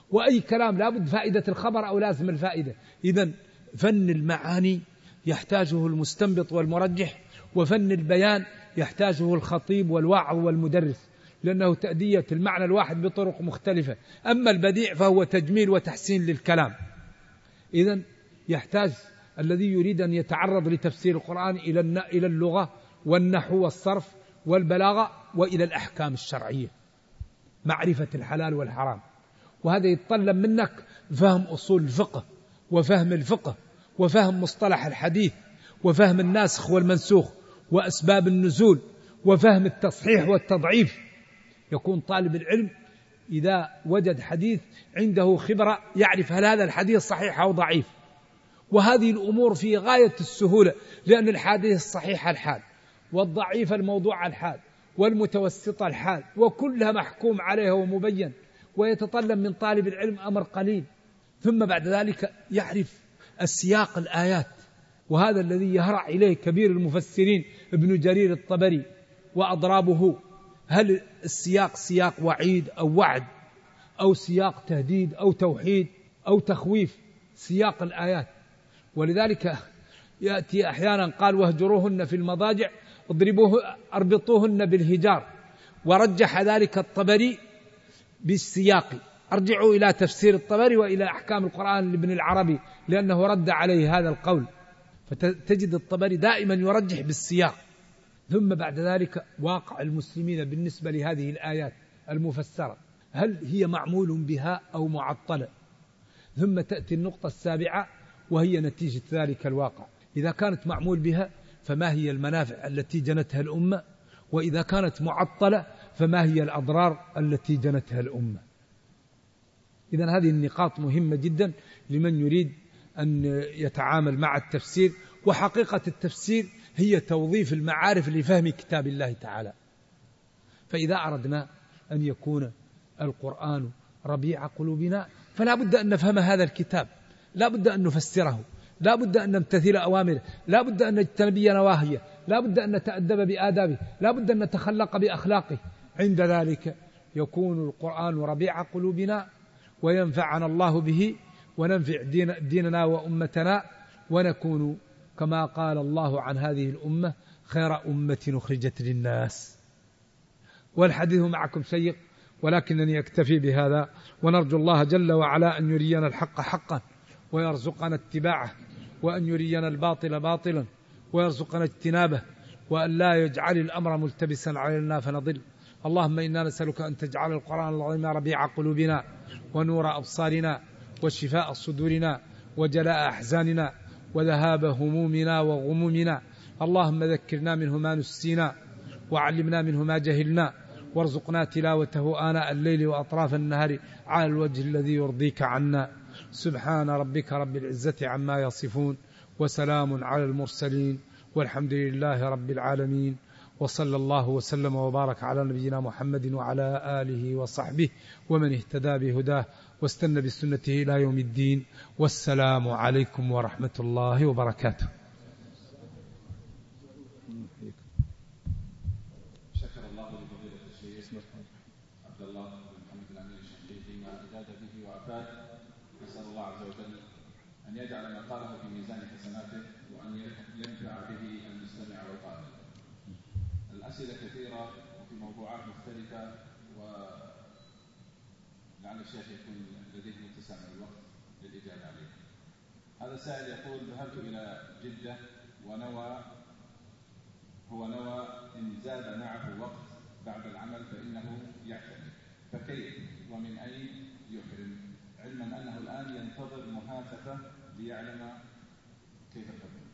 وأي كلام لابد فائدة الخبر أو لازم الفائدة. إذن فن المعاني يحتاجه المستنبط والمرجح، وفن البيان يحتاجه الخطيب والواعظ والمدرس، لأنه تأدية المعنى الواحد بطرق مختلفة. أما البديع فهو تجميل وتحسين للكلام. إذن يحتاج الذي يريد أن يتعرض لتفسير القرآن إلى اللغة والنحو والصرف والبلاغة وإلى الأحكام الشرعية، معرفة الحلال والحرام. وهذا يتطلب منك فهم أصول الفقه وفهم الفقه وفهم مصطلح الحديث وفهم الناسخ والمنسوخ وأسباب النزول وفهم التصحيح والتضعيف. يكون طالب العلم إذا وجد حديث عنده خبرة يعرف هل هذا الحديث صحيح أو ضعيف. وهذه الأمور في غاية السهولة، لأن الحديث الصحيح الحال والضعيف الموضوع الحال والمتوسط الحال، وكلها محكوم عليها ومبين، ويتطلب من طالب العلم أمر قليل. ثم بعد ذلك يعرف السياق الآيات، وهذا الذي يهرع إليه كبير المفسرين ابن جرير الطبري وأضرابه. هل السياق سياق وعيد أو وعد، أو سياق تهديد أو توحيد أو تخويف؟ سياق الآيات. ولذلك يأتي أحيانا قال واهجروهن في المضاجع اضربوه أربطوهن بالهجار، ورجح ذلك الطبري بالسياق. أرجعوا إلى تفسير الطبري وإلى أحكام القرآن لابن العربي، لأنه رد عليه هذا القول. فتجد الطبري دائما يرجح بالسياق. ثم بعد ذلك واقع المسلمين بالنسبة لهذه الآيات المفسرة، هل هي معمول بها أو معطلة؟ ثم تأتي النقطة السابعة وهي نتيجة ذلك الواقع. إذا كانت معمول بها فما هي المنافع التي جنتها الأمة؟ وإذا كانت معطلة فما هي الأضرار التي جنتها الأمة؟ إذن هذه النقاط مهمة جدا لمن يريد أن يتعامل مع التفسير. وحقيقة التفسير هي توظيف المعارف لفهم كتاب الله تعالى. فإذا أردنا أن يكون القرآن ربيع قلوبنا فلا بد أن نفهم هذا الكتاب، لا بد أن نفسره، لا بد أن نمتثل أوامره، لا بد أن نجتنب نواهيه، لا بد أن نتأدب بآدابه، لا بد أن نتخلق بأخلاقه. عند ذلك يكون القرآن ربيع قلوبنا وينفعنا الله به، وننفع دين ديننا وأمتنا، ونكون كما قال الله عن هذه الأمة خير أمة أخرجت للناس. والحديث معكم شيق، ولكنني أكتفي بهذا، ونرجو الله جل وعلا أن يرينا الحق حقا ويرزقنا اتباعه، وأن يرينا الباطل باطلا ويرزقنا اجتنابه، وأن لا يجعل الأمر ملتبسا علينا فنضل. اللهم إنا نسألك أن تجعل القرآن العظيم ربيع قلوبنا ونور أبصارنا وشفاء صدورنا وجلاء أحزاننا وذهاب همومنا وغمومنا. اللهم ذكرنا منه ما نسينا وعلمنا منه ما جهلنا، وارزقنا تلاوته آناء الليل وأطراف النهار على الوجه الذي يرضيك عنا. سبحان ربك رب العزة عما يصفون، وسلام على المرسلين، والحمد لله رب العالمين. وصلى الله وسلم وبارك على نبينا محمد وعلى آله وصحبه ومن اهتدى بهداه واستنى بسنته إلى يوم الدين. والسلام عليكم ورحمة الله وبركاته. شكر الله لفضيلة الشيخ عبد الله بن محمد الأمين الشنقيطي ما أجاد به وأفاد. نسأل الله عز وجل أن يجعل ما قاله في ميزان حسناته، وأن ينفع به المستمع والقارئ. الأسئلة كثيرة وفي موضوعات مختلفة، ولعل الشيخ يكون لديه متسع من الوقت للإجابة عليه. هذا سائل يقول: ذهبت إلى جدة ونوى هو نوى إن زاد معه وقت بعد العمل فإنه يحتمل، فكيف ومن أين يحرم، علما أنه الآن ينتظر مهافة ليعلم كيف الحكم؟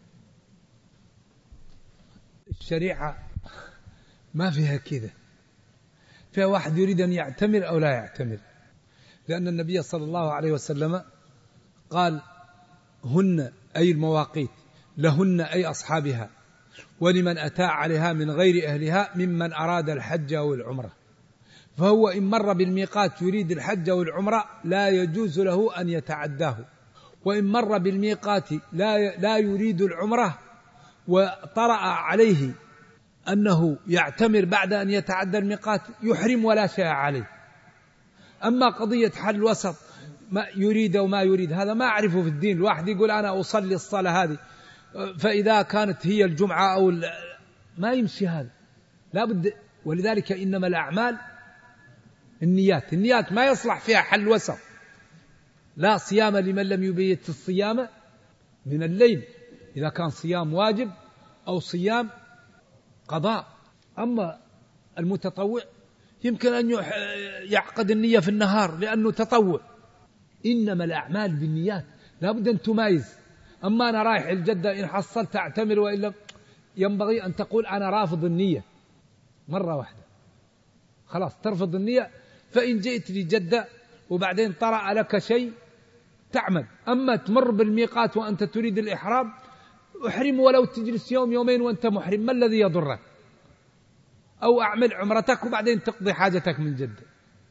الشريعة ما فيها كذا، فيها واحد يريد أن يعتمر أو لا يعتمر، لأن النبي صلى الله عليه وسلم قال: هن أي المواقيت لهن أي أصحابها، ولمن أتى عليها من غير أهلها ممن أراد الحج أو العمرة. فهو إن مر بالميقات يريد الحج أو العمرة لا يجوز له أن يتعداه، وإن مر بالميقات لا لا يريد العمرة وطرأ عليه أنه يعتمر بعد أن يتعدى الميقات يحرم ولا شيء عليه. أما قضية حل الوسط ما يريد وما يريد، هذا ما أعرفه في الدين. الواحد يقول أنا أصلي الصلاة هذه فإذا كانت هي الجمعة أو ما يمشي هذا، لا بد. ولذلك إنما الأعمال النيات، النيات ما يصلح فيها حل وسط. لا صيام لمن لم يبيت الصيام من الليل، إذا كان صيام واجب أو صيام قضاء. أما المتطوع يمكن أن يعقد النية في النهار لأنه تطوع. إنما الأعمال بالنيات، لا بد أن تمايز. أما أنا رايح الجدة إن حصلت أعتمر وإلا، ينبغي أن تقول أنا رافض النية مرة واحدة، خلاص ترفض النية. فإن جئت لجدة وبعدين طرأ لك شيء تعمل. أما تمر بالميقات وأنت تريد الإحرام، احرم ولو تجلس يوم يومين وأنت محرم، ما الذي يضرك؟ أو أعمل عمرتك وبعدين تقضي حاجتك من جدة.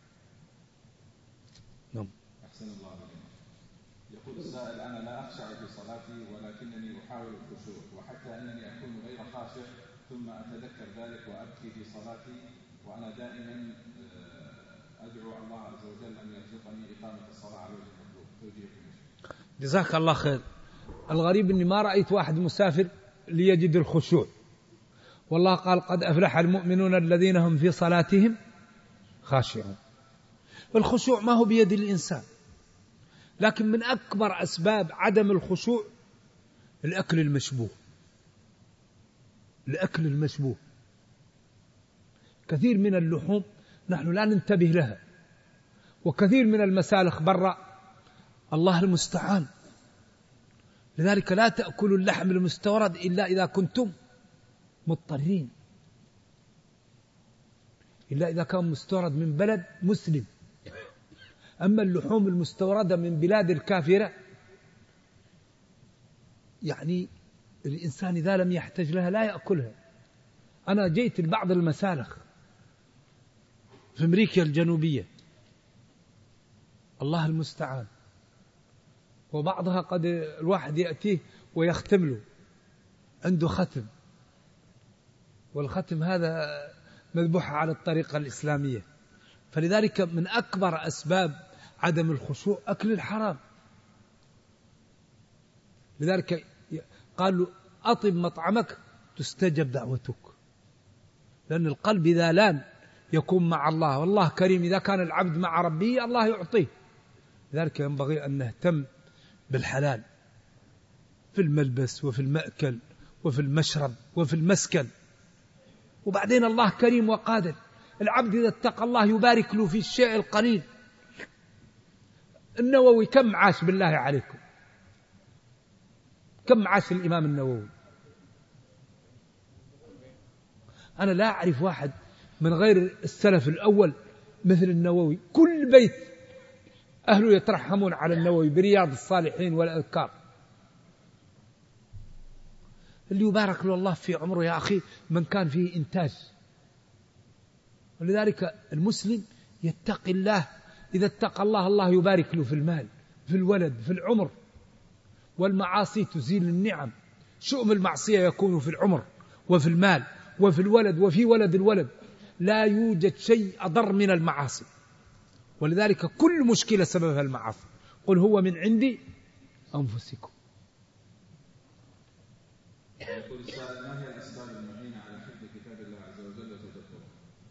نعم. أحسن الله عليك. يقول السائل: أنا لا أخشع في صلاتي ولكنني أحاول الخشوع، وحتى أنني أكون غير خاشع ثم أتذكر ذلك وأبكي في صلاتي، وأنا دائما أدعو الله عز وجل أن يرزقني إقامة الصلاة على وجه المطلوب. توجيه. جزاك الله خير. الغريب أني ما رأيت واحد مسافر ليجد الخشوع، والله قال: قد أفلح المؤمنون الذين هم في صلاتهم خاشعون. الخشوع ما هو بيد الإنسان، لكن من أكبر أسباب عدم الخشوع الأكل المشبوه. الأكل المشبوه، كثير من اللحوم نحن لا ننتبه لها، وكثير من المسالخ برا، الله المستعان. لذلك لا تأكلوا اللحم المستورد إلا إذا كنتم مضطرين، إلا إذا كان مستورد من بلد مسلم. أما اللحوم المستوردة من بلاد الكافرة، يعني الإنسان إذا لم يحتاج لها لا يأكلها. أنا جيت لبعض المسالخ في أمريكا الجنوبية، الله المستعان، وبعضها قد الواحد يأتيه ويختم له، عنده ختم، والختم هذا مذبوح على الطريقة الإسلامية. فلذلك من أكبر أسباب عدم الخشوع أكل الحرام. لذلك قالوا: أطب مطعمك تستجب دعوتك، لأن القلب إذا لان يكون مع الله، والله كريم، إذا كان العبد مع ربه الله يعطيه. لذلك ينبغي أن نهتم بالحلال في الملبس وفي المأكل وفي المشرب وفي المسكن. وبعدين الله كريم وقادر، العبد إذا اتقى الله يبارك له في الشيء القليل. النووي كم عاش بالله عليكم؟ كم عاش الإمام النووي؟ أنا لا أعرف واحد من غير السلف الأول مثل النووي. كل بيت أهله يترحمون على النووي برياض الصالحين والأذكار. اللي يبارك له الله في عمره يا أخي من كان فيه إنتاج. ولذلك المسلم يتقي الله، إذا اتقى الله الله يبارك له في المال، في الولد، في العمر. والمعاصي تزيل النعم. شؤم المعصية يكون في العمر وفي المال وفي الولد وفي ولد الولد. لا يوجد شيء أضر من المعاصي، ولذلك كل مشكلة سببها المعاصي. قل هو من عندي أنفسكم. يقول السائل: ما هي الأسباب المعينة على حفظ كتاب الله عز وجل وتدبره؟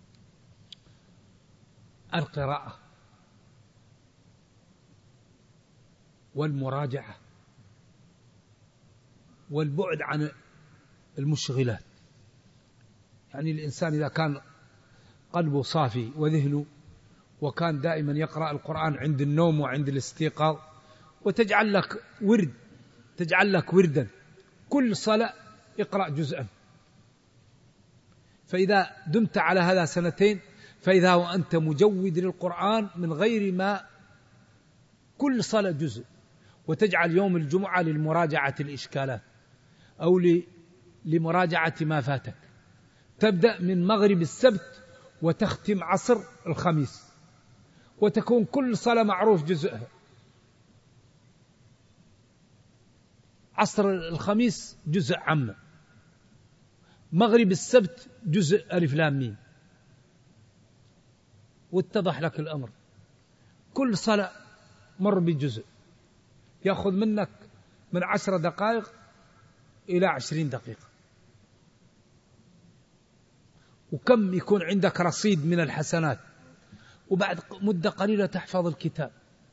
القراءة والمراجعة والبعد عن المشغلات. يعني الإنسان إذا كان قلبه صافي وذهنه، وكان دائما يقرأ القرآن عند النوم وعند الاستيقاظ، وتجعل لك ورد، تجعل لك وردا كل صلاة اقرأ جزءا. فإذا دمت على هذا سنتين، فإذا وأنت مجود للقرآن من غير ما كل صلاة جزء. وتجعل يوم الجمعة للمراجعة الإشكالات أو لمراجعة ما فاتك. تبدأ من مغرب السبت وتختم عصر الخميس، وتكون كل صلاة معروف جزءها. عصر الخميس جزء عامة، مغرب السبت جزء ألف لام ميم، واتضح لك الأمر. كل صلاة مر بجزء يأخذ منك من عشر دقائق إلى عشرين دقيقة، وكم يكون عندك رصيد من الحسنات، وبعد مدة قليلة تحفظ الكتاب.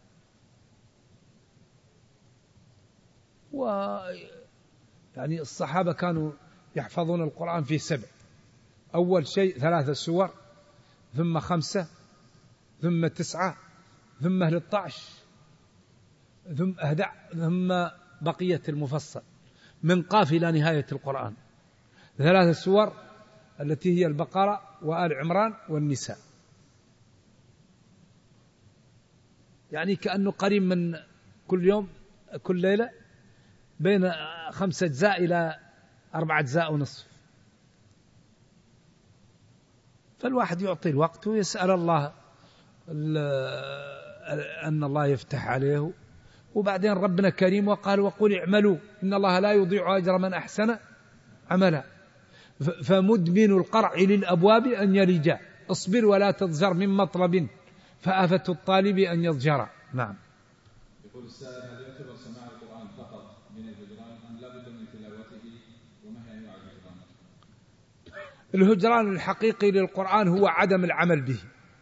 و يعني الصحابة كانوا يحفظون القرآن في سبع، أول شيء ثلاثة سور، ثم خمسة، ثم تسعة، ثم ثلاثة عشر، ثم أهدع، ثم بقية المفصل من قاف إلى نهاية القرآن. ثلاثة سور التي هي البقرة وآل عمران والنساء، يعني كأنه قريب من كل يوم كل ليلة بين خمسة أجزاء إلى أربعة أجزاء ونصف. فالواحد يعطي الوقت ويسأل الله أن الله يفتح عليه. وبعدين ربنا كريم وقال وقل اعملوا إن الله لا يضيع أجر من أحسن عملا. فمدمن القرع للأبواب أن يلجا، اصبر ولا تضجر من مطلب فآفة الطالب أن يضجر. نعم. يقول السائل هل يعتبر سماع القرآن فقط من الهجران أم لا بد من تلاوته، وما هي أنواع الهجران؟ الهجران الحقيقي للقرآن هو عدم العمل به،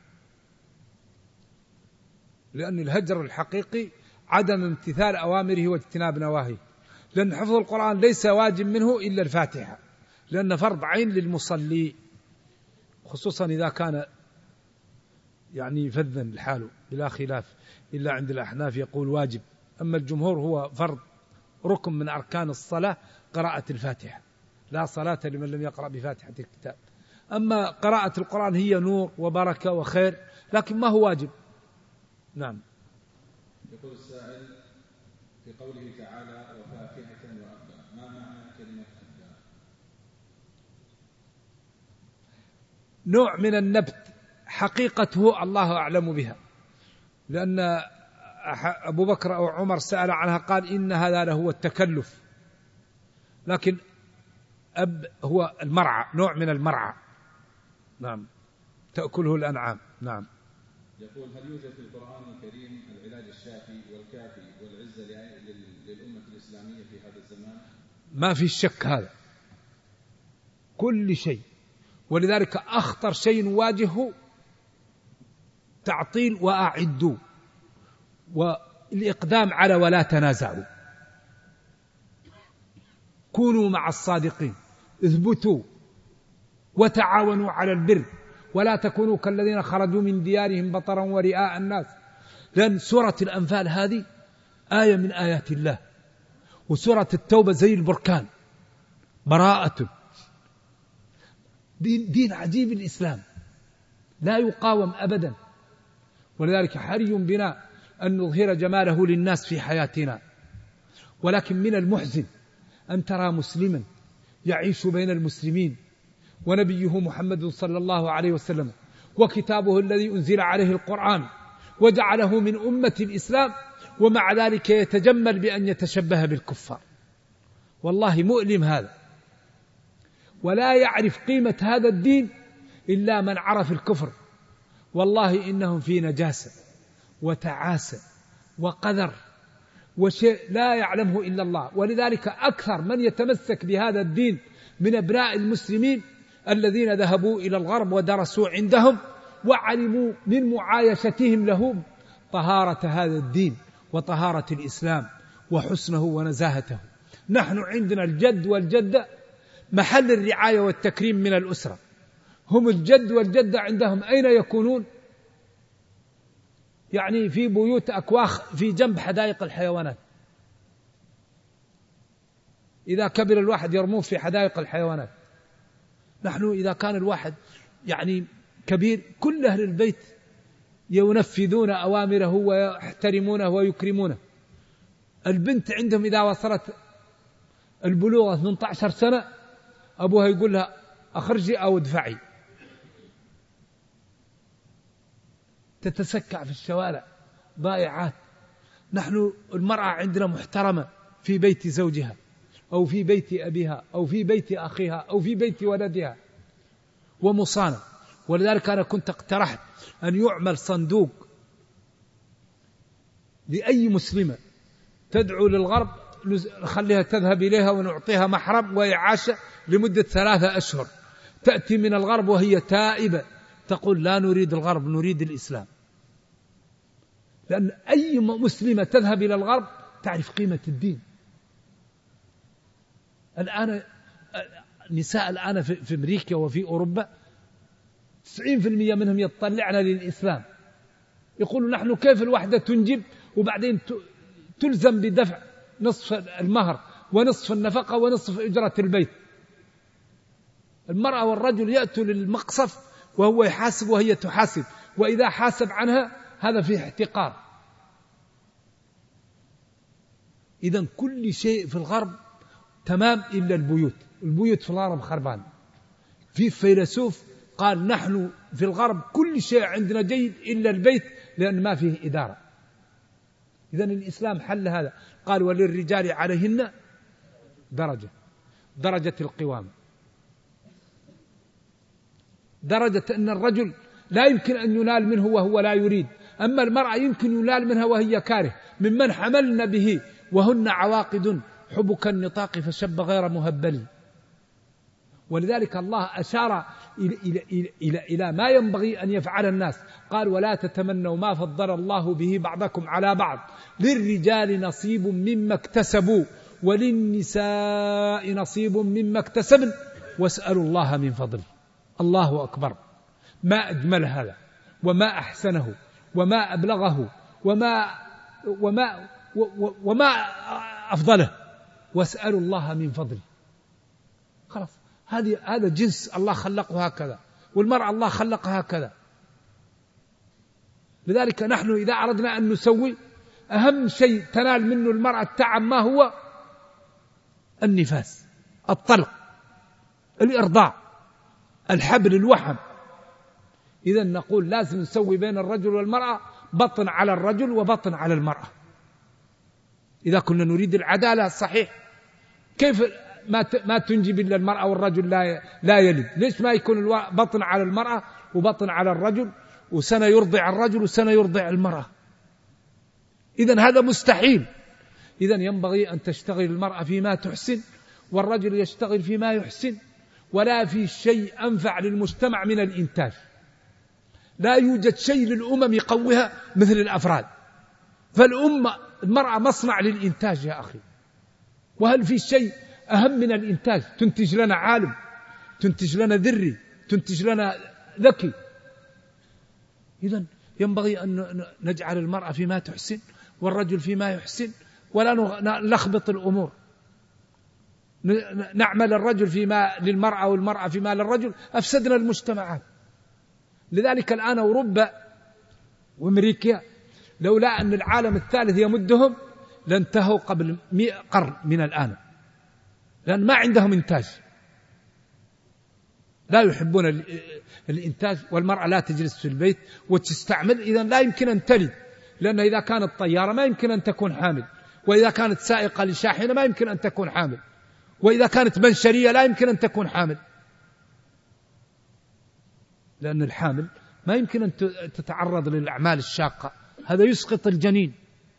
لأن الهجر الحقيقي عدم امتثال أوامره واجتناب نواهيه، لأن حفظ القرآن ليس واجب منه إلا الفاتحة، لأن فرض عين للمصلي، خصوصا إذا كان يعني فذا لحاله بلا خلاف، إلا عند الأحناف يقول واجب، أما الجمهور هو فرض ركن من أركان الصلاة قراءة الفاتحة، لا صلاة لمن لم يقرأ بفاتحة الكتاب. أما قراءة القرآن هي نور وبركة وخير، لكن ما هو واجب. نعم. يقول السائل في قوله تعالى وفاكهة وأبا، ما معنى كلمة أبا؟ نوع من النبت حقيقته الله أعلم بها، لأن أبو بكر أو عمر سأل عنها قال إن هذا له التكلف، لكن أب هو المرعى، نوع من المرعى. نعم، تأكله الأنعام. نعم. يقول هل يوجد في القرآن الكريم العلاج الشافي والكافي والعزة للأمة الإسلامية في هذا الزمان؟ ما في شك هذا، كل شيء، ولذلك أخطر شيء نواجهه تعطيل وأعدوا، والإقدام على ولا تنازعوا، كونوا مع الصادقين، اثبتوا وتعاونوا على البر ولا تكونوا كالذين خرجوا من ديارهم بطرا ورئاء الناس. لأن سورة الأنفال هذه آية من آيات الله، وسورة التوبة زي البركان، براءة. دين, دين عجيب الإسلام، لا يقاوم أبدا، ولذلك حري بنا أن نظهر جماله للناس في حياتنا. ولكن من المحزن أن ترى مسلما يعيش بين المسلمين ونبيه محمد صلى الله عليه وسلم وكتابه الذي أنزل عليه القرآن وجعله من أمة الإسلام، ومع ذلك يتجمل بأن يتشبه بالكفار. والله مؤلم هذا، ولا يعرف قيمة هذا الدين إلا من عرف الكفر. والله إنهم في نجاسة وتعاسة وقذر وشيء لا يعلمه إلا الله. ولذلك أكثر من يتمسك بهذا الدين من أبناء المسلمين الذين ذهبوا إلى الغرب ودرسوا عندهم وعلموا من معايشتهم لهم طهارة هذا الدين وطهارة الإسلام وحسنه ونزاهته. نحن عندنا الجد والجدة محل الرعاية والتكريم من الأسرة، هم الجد والجدة عندهم أين يكونون؟ يعني في بيوت أكواخ في جنب حدائق الحيوانات، إذا كبر الواحد يرموه في حدائق الحيوانات. نحن إذا كان الواحد يعني كبير كل أهل البيت ينفذون أوامره ويحترمونه ويكرمونه. البنت عندهم إذا وصلت البلوغ ثمانية عشر سنة أبوها يقول لها أخرجي أو ادفعي، تتسكع في الشوارع ضائعات. نحن المرأة عندنا محترمة في بيت زوجها أو في بيت أبيها أو في بيت أخيها أو في بيت ولدها ومصانة. ولذلك أنا كنت اقترحت أن يعمل صندوق لأي مسلمة تدعو للغرب نخليها تذهب إليها ونعطيها محرم وإعاشة لمدة ثلاثة أشهر، تأتي من الغرب وهي تائبة تقول لا نريد الغرب نريد الإسلام. لأن أي مسلمة تذهب إلى الغرب تعرف قيمة الدين. الآن النساء الآن في أمريكا وفي أوروبا تسعين بالمئة منهم يطلعن للإسلام، يقولوا نحن كيف الوحدة تنجب وبعدين تلزم بدفع نصف المهر ونصف النفقة ونصف إجرة البيت. المرأة والرجل يأتوا للمقصف وهو يحاسب وهي تحاسب، وإذا حاسب عنها هذا فيه احتقار. إذن كل شيء في الغرب تمام إلا البيوت. البيوت في الغرب خربان. في فيلسوف قال نحن في الغرب كل شيء عندنا جيد إلا البيت لأن ما فيه إدارة. إذن الإسلام حل هذا، قال وللرجال عليهن درجة، درجة القوام، درجة أن الرجل لا يمكن أن ينال منه وهو لا يريد، أما المرأة يمكن ينال منها وهي كاره. ممن حملن به وهن عواقد حبك النطاق فشب غير مهبل. ولذلك الله أشار إلى, إلى, إلى, إلى, إلى ما ينبغي أن يفعل الناس، قال ولا تتمنوا ما فضل الله به بعضكم على بعض، للرجال نصيب مما اكتسبوا وللنساء نصيب مما اكتسبن واسألوا الله من فضله. الله أكبر، ما أجمل هذا وما أحسنه وما أبلغه وما, وما, وما أفضله، واسألوا الله من فضله. خلاص، هذه هذا جنس الله خلقه هكذا، والمرأة الله خلقها هكذا. لذلك نحن إذا أردنا أن نسوي أهم شيء تنال منه المرأة التعب ما هو؟ النفاس، الطلق، الإرضاع، الحبل، الوحم. إذا نقول لازم نسوي بين الرجل والمرأة، بطن على الرجل وبطن على المرأة. إذا كنا نريد العدالة صحيح، كيف ما ما تنجب إلا المرأة والرجل لا لا يلد؟ ليش ما يكون بطن على المرأة وبطن على الرجل، وسنة يرضع الرجل وسنة يرضع المرأة؟ إذن هذا مستحيل. إذن ينبغي أن تشتغل المرأة فيما تحسن والرجل يشتغل فيما يحسن، ولا في شيء أنفع للمجتمع من الإنتاج. لا يوجد شيء للأمم يقويها مثل الأفراد، فالأمة المرأة مصنع للإنتاج يا أخي. وهل في شيء أهم من الإنتاج؟ تنتج لنا عالم، تنتج لنا ذري، تنتج لنا ذكي. إذن ينبغي أن نجعل المرأة فيما تحسن والرجل فيما يحسن، ولا نلخبط الأمور، نعمل الرجل فيما للمرأة والمرأة فيما للرجل، أفسدنا المجتمعات. لذلك الآن أوروبا وأمريكا لولا أن العالم الثالث يمدهم لانتهوا قبل مئة قرن من الآن، لأن ما عندهم إنتاج، لا يحبون الإنتاج، والمرأة لا تجلس في البيت وتستعمل. إذن لا يمكن أن تلد، لأن إذا كانت طيارة ما يمكن أن تكون حامل، وإذا كانت سائقة لشاحنة ما يمكن أن تكون حامل، وإذا كانت منشرية لا يمكن أن تكون حامل، لأن الحامل ما يمكن أن تتعرض للأعمال الشاقة، هذا يسقط الجنين.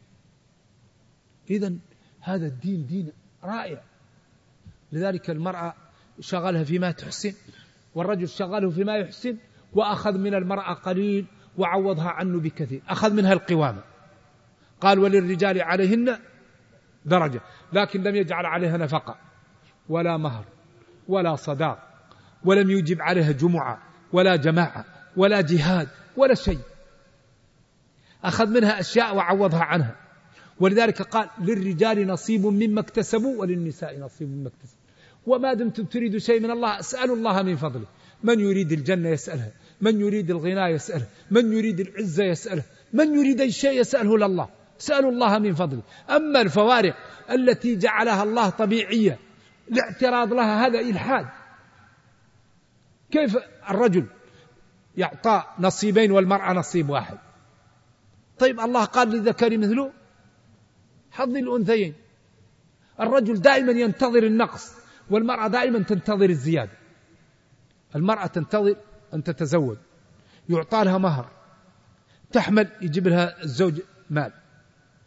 إذن هذا الدين دين رائع. لذلك المرأة شغلها فيما تحسن والرجل شغله فيما يحسن، وأخذ من المرأة قليل وعوضها عنه بكثير، أخذ منها القوامة. قال وللرجال عليهن درجة، لكن لم يجعل عليها نفقة ولا مهر ولا صداق، ولم يجب عليها جمعة ولا جماعة ولا جهاد ولا شيء، أخذ منها أشياء وعوضها عنها. ولذلك قال للرجال نصيب مما اكتسبوا وللنساء نصيب مما اكتسبوا. وما دمتم تريدوا شيء من الله اسألوا الله من فضله. من يريد الجنة يسألها، من يريد الغنى يسأله، من يريد العزة يسأله، من يريد أي شيء يسأله لله. اسألوا الله من فضله. أما الفوارق التي جعلها الله طبيعية الاعتراض لها هذا إلحاد. كيف الرجل يعطى نصيبين والمرأة نصيب واحد؟ طيب الله قال للذكر مثله حظ الأنثيين. الرجل دائما ينتظر النقص والمرأة دائما تنتظر الزيادة. المرأة تنتظر أن تتزوج، يعطى لها مهر، تحمل يجيب لها الزوج مال،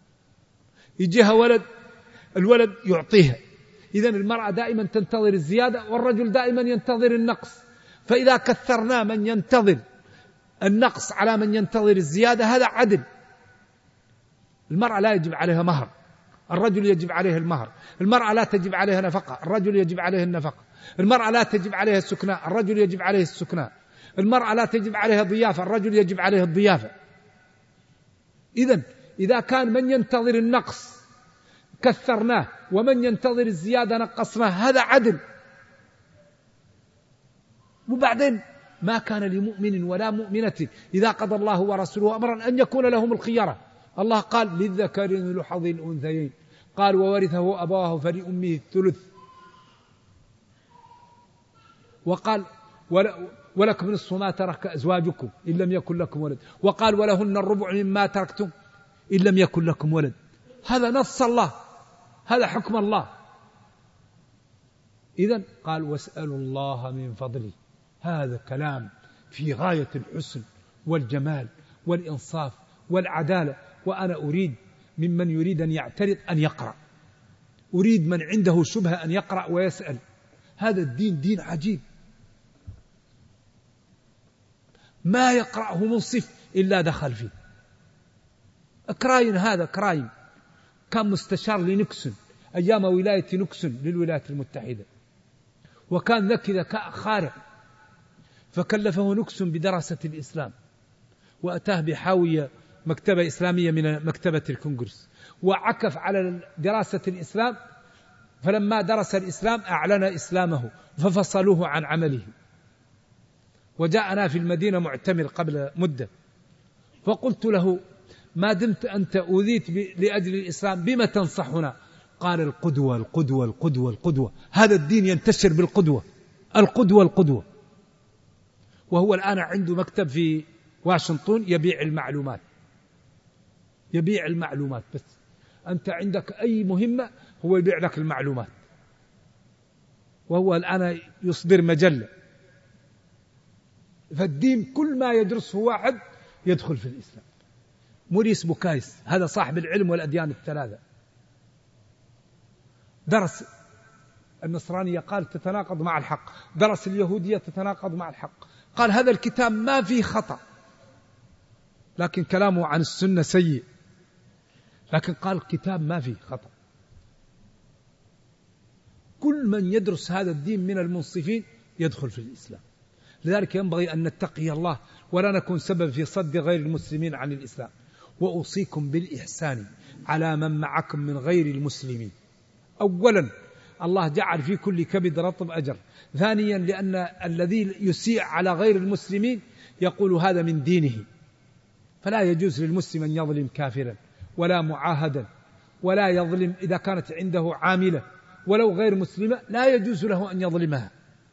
يجيها ولد الولد يعطيها. إذن المرأة دائما تنتظر الزيادة والرجل دائما ينتظر النقص، فإذا كثرنا من ينتظر النقص على من ينتظر الزيادة هذا عدل. المرأة لا يجب عليها مهر، الرجل يجب عليه المهر. المرأة لا تجب عليها نفقة، الرجل يجب عليه النفقة. المرأة لا تجب عليها السكناء، الرجل يجب عليه السكناء. المرأة لا تجب عليها ضيافة، الرجل يجب عليه الضيافة. إذن إذا كان من ينتظر النقص كثرناه ومن ينتظر الزيادة نقصناه هذا عدل. وبعدين ما كان لمؤمن ولا مؤمنة إذا قضى الله ورسوله أمرا أن يكون لهم الخيرة. الله قال للذكر مثل حظ الأنثيين، قال وورثه أبواه فلأمه الثلث، وقال ولكم نصف ما ترك أزواجكم إن لم يكن لكم ولد، وقال ولهن الربع مما تركتم إن لم يكن لكم ولد. هذا نص الله، هذا حكم الله. إذن قال واسألوا الله من فضله. هذا كلام في غاية الحسن والجمال والإنصاف والعدالة. وأنا أريد ممن يريد أن يعترض أن يقرأ، أريد من عنده شبهة أن يقرأ ويسأل. هذا الدين دين عجيب، ما يقرأه منصف إلا دخل فيه. كراين هذا كراين كان مستشار لنكسون أيام ولاية نكسون للولايات المتحدة، وكان ذكي ذكاء خارق، فكلفه نكسون بدراسة الإسلام وأتاه بحاوية مكتبة إسلامية من مكتبة الكونغرس، وعكف على دراسة الإسلام. فلما درس الإسلام أعلن إسلامه ففصلوه عن عمله. وجاءنا في المدينة معتمر قبل مدة، فقلت له ما دمت أنت أوذيت لأجل الإسلام بما تنصحنا؟ قال القدوة القدوة القدوة القدوة. هذا الدين ينتشر بالقدوة، القدوة القدوة. وهو الآن عنده مكتب في واشنطن يبيع المعلومات، يبيع المعلومات. بس أنت عندك أي مهمة هو يبيع لك المعلومات. وهو الآن يصدر مجلة. فالدين كل ما يدرسه واحد يدخل في الإسلام. موريس بوكايس هذا صاحب العلم والأديان الثلاثة درس النصرانية قال تتناقض مع الحق، درس اليهودية تتناقض مع الحق، قال هذا الكتاب ما فيه خطأ، لكن كلامه عن السنة سيء، لكن قال الكتاب ما فيه خطأ. كل من يدرس هذا الدين من المنصفين يدخل في الإسلام. لذلك ينبغي أن نتقي الله ولا نكون سبب في صد غير المسلمين عن الإسلام. وأوصيكم بالإحسان على من معكم من غير المسلمين. أولا الله جعل في كل كبد رطب أجر. ثانيا لأن الذي يسيء على غير المسلمين يقول هذا من دينه، فلا يجوز للمسلم أن يظلم كافرا ولا معاهدا، ولا يظلم إذا كانت عنده عاملة ولو غير مسلمة لا يجوز له أن يظلمها.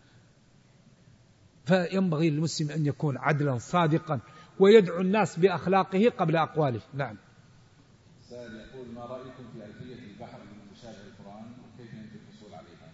فينبغي للمسلم أن يكون عدلا صادقا ويدعو الناس بأخلاقه قبل أقواله. نعم. سائل يقول ما رأيكم في ألفية البحر من مشابه القرآن وكيف يمكن الحصول عليها؟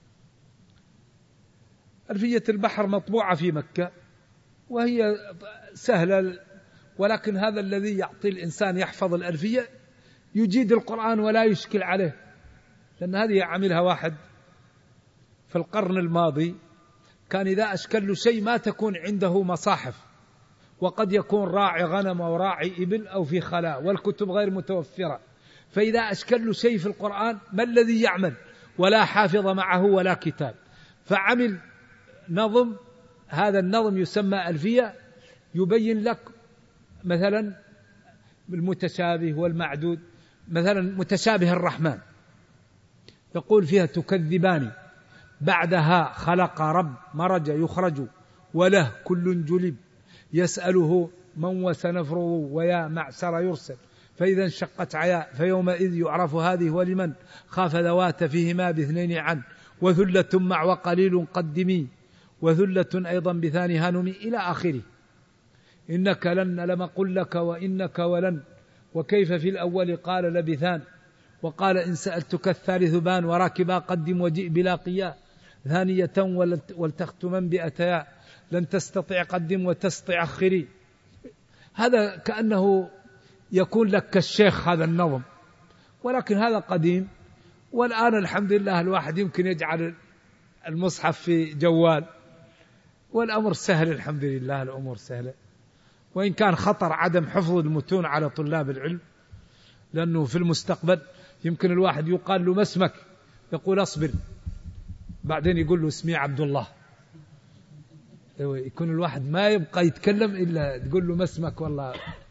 ألفية البحر مطبوعة في مكة وهي سهلة، ولكن هذا الذي يعطي الإنسان يحفظ الألفية يجيد القرآن ولا يشكل عليه، لأن هذه عملها واحد في القرن الماضي كان إذا أشكل له شيء ما تكون عنده مصاحف، وقد يكون راعي غنم أو راعي إبل أو في خلاء والكتب غير متوفرة، فإذا أشكل له شيء في القرآن ما الذي يعمل ولا حافظ معه ولا كتاب، فعمل نظم. هذا النظم يسمى ألفية، يبين لك مثلا المتشابه والمعدود. مثلا متشابه الرحمن يقول فيها تكذبان بعدها خلق رب مرج يخرج وله كل جلب يسأله من وسنفرض ويا معسر يرسل فإذا انشقت عياء فيومئذ يعرف هذه ولمن خاف ذوات فيهما باثنين عن وذلة مع وقليل قدمي وذلة أيضا بثاني هنمي إلى آخره. إنك لن لم قل لك وإنك ولن وكيف في الأول قال لبثان وقال إن سألتك الثالث بان وراكبا قدم وجئ بلا قيا ثانية ولتختمن بأتيا لن تستطيع قدم وتستطيع أخري. هذا كأنه يكون لك كالشيخ هذا النظم، ولكن هذا قديم. والآن الحمد لله الواحد يمكن يجعل المصحف في جوال، والأمر سهل الحمد لله، الأمور سهلة. وإن كان خطر عدم حفظ المتون على طلاب العلم، لأنه في المستقبل يمكن الواحد يقال له ما اسمك، يقول أصبر، بعدين يقول له اسمي عبد الله. يكون الواحد ما يبقى يتكلم إلا تقول له ما اسمك، والله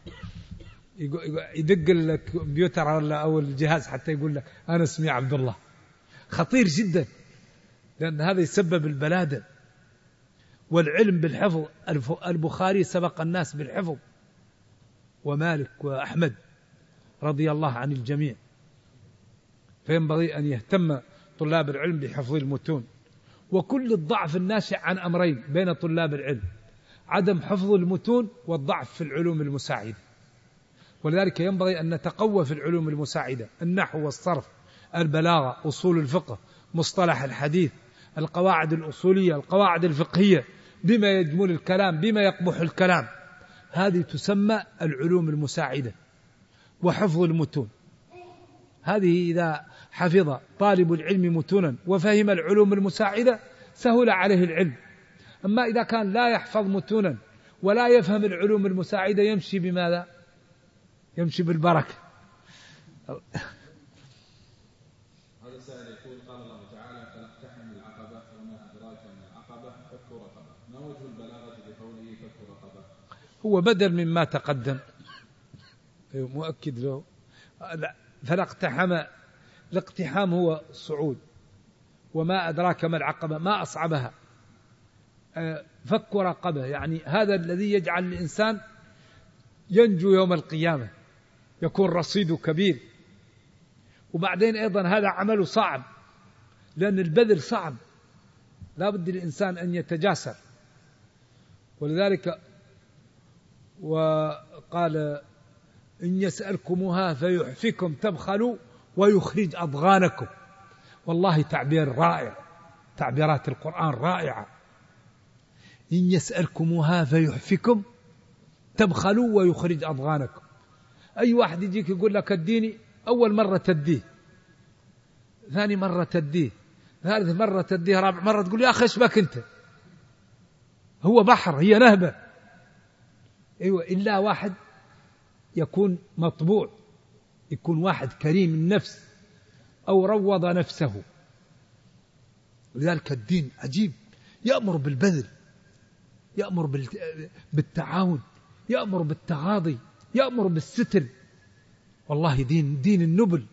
يدق الكمبيوتر أو الجهاز حتى يقول لك أنا اسمي عبد الله. خطير جدا، لأن هذا يسبب البلادة. والعلم بالحفظ، البخاري سبق الناس بالحفظ، ومالك وأحمد رضي الله عن الجميع. فينبغي أن يهتم طلاب العلم بحفظ المتون. وكل الضعف الناشئ عن أمرين بين طلاب العلم: عدم حفظ المتون والضعف في العلوم المساعدة. ولذلك ينبغي أن نتقوى في العلوم المساعدة: النحو والصرف، البلاغة، أصول الفقه، مصطلح الحديث، القواعد الأصولية، القواعد الفقهية، بما يجمل الكلام، بما يقبح الكلام. هذه تسمى العلوم المساعدة. وحفظ المتون هذه إذا حفظ طالب العلم متونا وفهم العلوم المساعدة سهل عليه العلم. أما إذا كان لا يحفظ متونا ولا يفهم العلوم المساعدة يمشي بماذا؟ يمشي بالبركة. هذا السائل يقول: قال الله تعالى: فلاقتحم العقبة وما أدراك ما العقبة فك رقبة. ما وجه البلاغة بقوله فك رقبة؟ هو بدل مما تقدم، مؤكد له. فلاقتحم، الاقتحام هو الصعود. وما أدراك ما العقبة، ما أصعبها. فك رقبة يعني هذا الذي يجعل الإنسان ينجو يوم القيامة، يكون رصيده كبير. وبعدين أيضا هذا عمله صعب، لأن البذل صعب، لا بد الإنسان أن يتجاسر. ولذلك وقال: إن يسألكموها فيحفكم تبخلوا ويخرج أضغانكم. والله تعبير رائع، تعبيرات القرآن رائعة. إن يسألكموها فيحفكم تبخلوا ويخرج أضغانكم. أي واحد يجيك يقول لك اديني، أول مرة تديه، ثاني مرة تديه، ثالث مرة تديه، رابع مرة تقول يا أخي إيش بك أنت؟ هو بحر، هي نهبة. أيوة، إلا واحد يكون مطبوع، يكون واحد كريم النفس أو روض نفسه. لذلك الدين عجيب، يأمر بالبذل، يأمر بالتعاون، يأمر بالتغاضي، يأمر بالستر. والله دين دين النبل،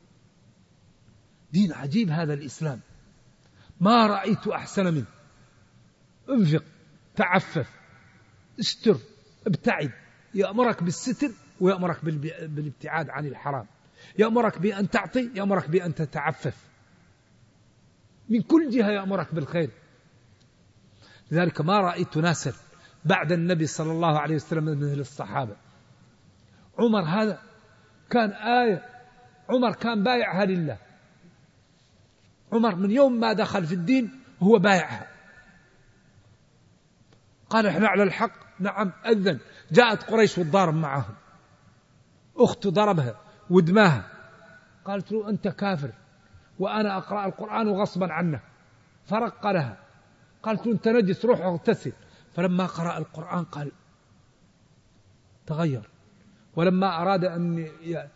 دين عجيب هذا الإسلام، ما رأيت أحسن منه. انفق، تعفف، استر، ابتعد. يأمرك بالستر ويأمرك بالابتعاد عن الحرام، يأمرك بأن تعطي، يأمرك بأن تتعفف، من كل جهة يأمرك بالخير. لذلك ما رأيت ناسا بعد النبي صلى الله عليه وسلم مثل الصحابة. عمر هذا كان آية، عمر كان بايعها لله. عمر من يوم ما دخل في الدين هو بايعها، قال احنا على الحق، نعم. أذن، جاءت قريش والضارب معهم، أخته ضربها ودماها، قالت له أنت كافر وأنا أقرأ القرآن غصبا عنه، فرق لها، قالت له أنت نجس، روح اغتسل. فلما قرأ القرآن قال تغير. ولما أراد أن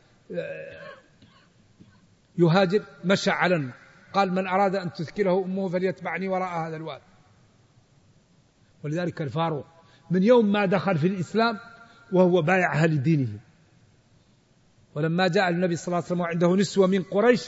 يهاجر مشى علنا، قال من أراد أن تذكره أمه فليتبعني وراء هذا الواد. ولذلك الفاروق من يوم ما دخل في الإسلام وهو بايعها لدينه. ولما جاء النبي صلى الله عليه وسلم وعنده نسوة من قريش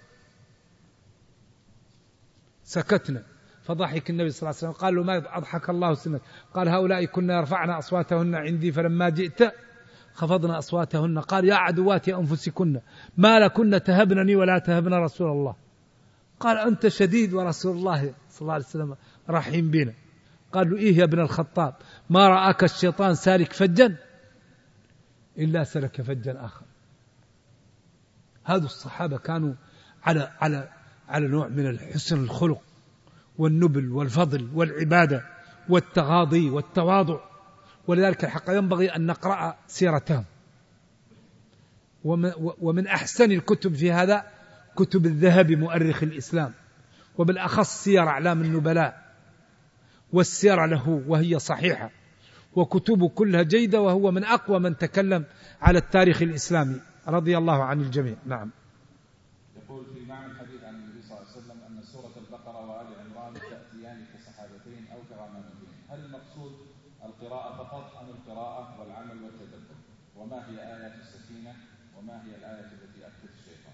سكتنا، فضحك النبي صلى الله عليه وسلم، قال له ما أضحك الله سنك؟ قال هؤلاء كنا يرفعن أصواتهن عندي فلما جئت خفضنا أصواتهن. قال يا عدوات أنفسكن ما لكن تهبنني ولا تهبن رسول الله. قال أنت شديد ورسول الله صلى الله عليه وسلم رحيم بنا. قال له إيه يا ابن الخطاب، ما رآك الشيطان سالك فجا إلا سلك فجا آخر. هذا الصحابة كانوا على على على نوع من الحسن الخلق والنبل والفضل والعبادة والتغاضي والتواضع. ولذلك الحق ينبغي أن نقرأ سيرتهم ومن أحسن الكتب في هذا كتب الذهبي مؤرخ الإسلام، وبالأخص سير أعلام النبلاء، والسير له وهي صحيحة، وكتبه كلها جيدة، وهو من أقوى من تكلم على التاريخ الإسلامي رضي الله عن الجميع. نعم. يقول في معنى الحديث عن النبي صلى الله عليه وسلم أن سورة البقرة وآل عمران تأتيان كسحابتين أو كغمامتين، هل المقصود القراءة فقط أم القراءة والعمل والتدبر؟ وما هي آيات السكينة وما هي الآية التي أكفت الشيطان؟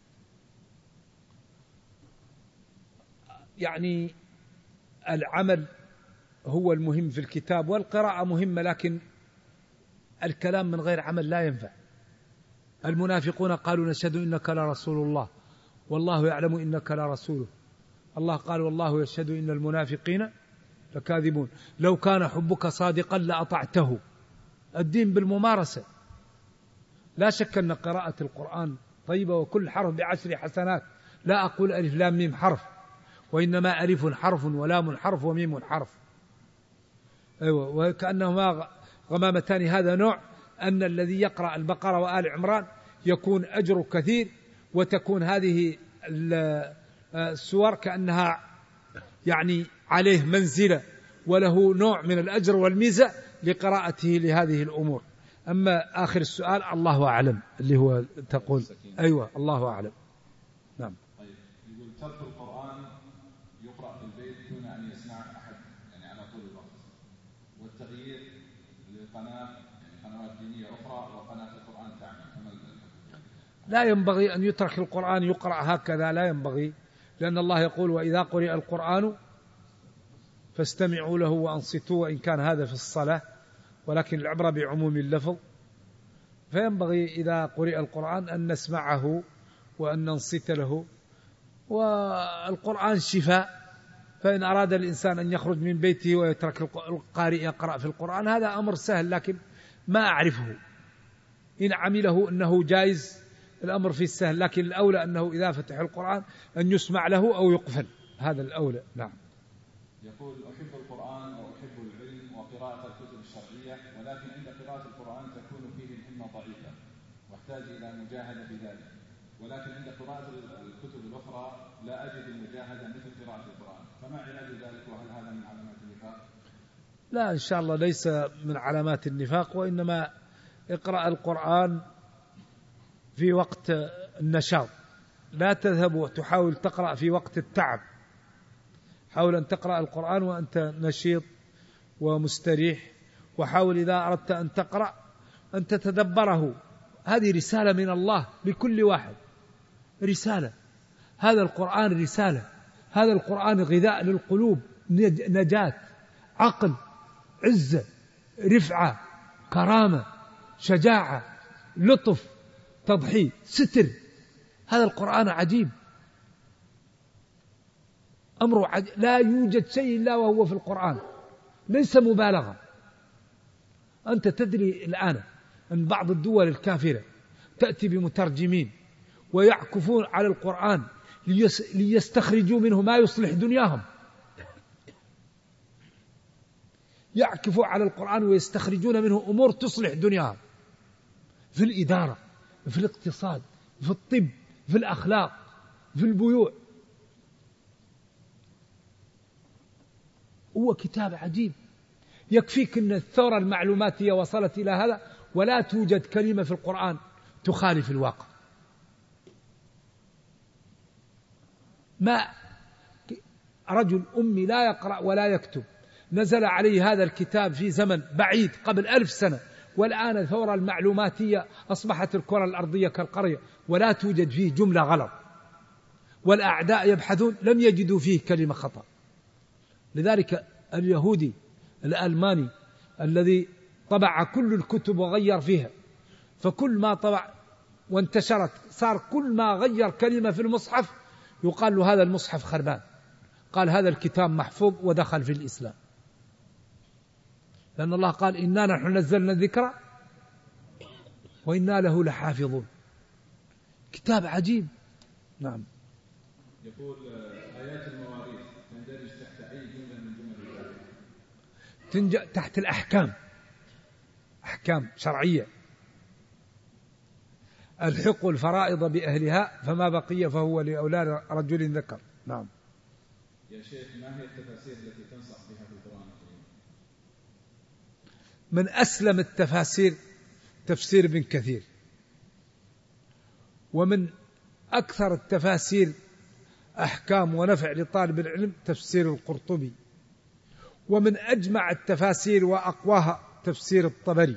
يعني العمل هو المهم في الكتاب، والقراءة مهمة، لكن الكلام من غير عمل لا ينفع. المنافقون قالوا نشهد إنك لرسول الله والله يعلم إنك لرسوله، الله قال والله يشهد إن المنافقين لكاذبون. لو كان حبك صادقا لأطعته. الدين بالممارسة. لا شك أن قراءة القرآن طيبة، وكل حرف بعشر حسنات. لا أقول ألف لام ميم حرف، وإنما ألف حرف ولام حرف وميم حرف. أيوة، وكأنهما غمامتان. هذا نوع أن الذي يقرأ البقرة وآل عمران يكون أجر كثير، وتكون هذه السور كأنها يعني عليه منزلة، وله نوع من الأجر والميزة لقراءته لهذه الأمور. أما آخر السؤال الله أعلم، اللي هو تقول أيوة الله أعلم. نعم. طيب، يقول ترك القرآن يقرأ في البيت دون أن يسمع أحد، يعني على طول الوقت، والتغيير لقناة يعني قنوات دينية أخرى وقناة القرآن تعمل. لا ينبغي أن يترك القرآن يقرأ هكذا، لا ينبغي، لأن الله يقول وإذا قرئ القرآن فاستمعوا له وأنصتوا، وإن كان هذا في الصلاة، ولكن العبرة بعموم اللفظ. فينبغي إذا قرئ القرآن أن نسمعه وأن ننصت له، والقرآن شفاء. فإن أراد الإنسان أن يخرج من بيته ويترك القارئ يقرأ في القرآن هذا أمر سهل، لكن ما أعرفه. إن عمله أنه جائز الأمر فيه السهل، لكن الأولى أنه إذا فتح القرآن أن يسمع له أو يقفل، هذا الأولى. نعم. يقول أحب القرآن وأحب العلم وقراءة الكتب الشرعية، ولكن عند قراءة القرآن تكون فيه الهمة ضعيفة واحتاج إلى مجاهدة في ذلك، ولكن عند قراءة الكتب الأخرى لا أجد المجاهدة مثل قراءة القرآن، فما علاج ذلك؟ وهل هذا من علامات النفاق؟ لا، إن شاء الله ليس من علامات النفاق، وإنما اقرأ القرآن في وقت النشاط، لا تذهب وتحاول تقرأ في وقت التعب. حاول أن تقرأ القرآن وأنت نشيط ومستريح، وحاول إذا أردت أن تقرأ أن تتدبره. هذه رسالة من الله لكل واحد، رسالة. هذا القرآن رسالة، هذا القرآن غذاء للقلوب، نجاة، عقل، عزة، رفعة، كرامة، شجاعة، لطف، تضحية، ستر. هذا القرآن عجيب، أمره عجيب. لا يوجد شيء إلا وهو في القرآن، ليس مبالغة. أنت تدري الآن أن بعض الدول الكافرة تأتي بمترجمين ويعكفون على القرآن ليستخرجوا منه ما يصلح دنياهم. يعكفوا على القرآن ويستخرجون منه أمور تصلح دنياهم، في الإدارة، في الاقتصاد، في الطب، في الأخلاق، في البيوع. هو كتاب عجيب. يكفيك أن الثورة المعلوماتية وصلت إلى هذا، ولا توجد كلمة في القرآن تخالف الواقع. ما رجل أمي لا يقرأ ولا يكتب نزل عليه هذا الكتاب في زمن بعيد قبل ألف سنة، والآن الثورة المعلوماتية أصبحت الكرة الأرضية كالقرية، ولا توجد فيه جملة غلط، والأعداء يبحثون لم يجدوا فيه كلمة خطأ. لذلك اليهودي الألماني الذي طبع كل الكتب وغير فيها، فكل ما طبع وانتشرت صار كل ما غير كلمة في المصحف يقال له هذا المصحف خربان. قال هذا الكتاب محفوظ ودخل في الإسلام، لأن الله قال إنا نحن نزلنا الذكر وإنا له لحافظون. كتاب عجيب. نعم. يقول آيات المواريث تندرج تحت أي جملة من جمل الآية؟ تنجأ تحت الأحكام، أحكام شرعية. ألحقوا الفرائض بأهلها فما بقي فهو لأولاد رجل ذكر. نعم. يا شيخ، ما هي التفاسير التي تنصح بها في القرآن الكريم؟ من أسلم التفاسير تفسير ابن كثير، ومن أكثر التفاسير أحكام ونفع لطالب العلم تفسير القرطبي، ومن أجمع التفاسير وأقواها تفسير الطبري،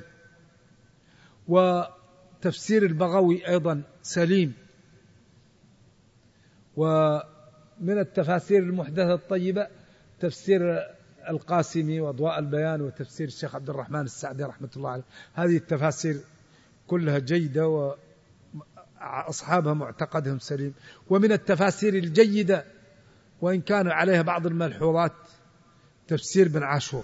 وتفسير البغوي أيضا سليم. ومن التفاسير المحدثة الطيبة تفسير القاسمي وأضواء البيان وتفسير الشيخ عبد الرحمن السعدي رحمة الله عليه. هذه التفاسير كلها جيدة وأصحابها معتقدهم سليم. ومن التفاسير الجيدة وإن كان عليها بعض الملحوظات تفسير بن عاشور،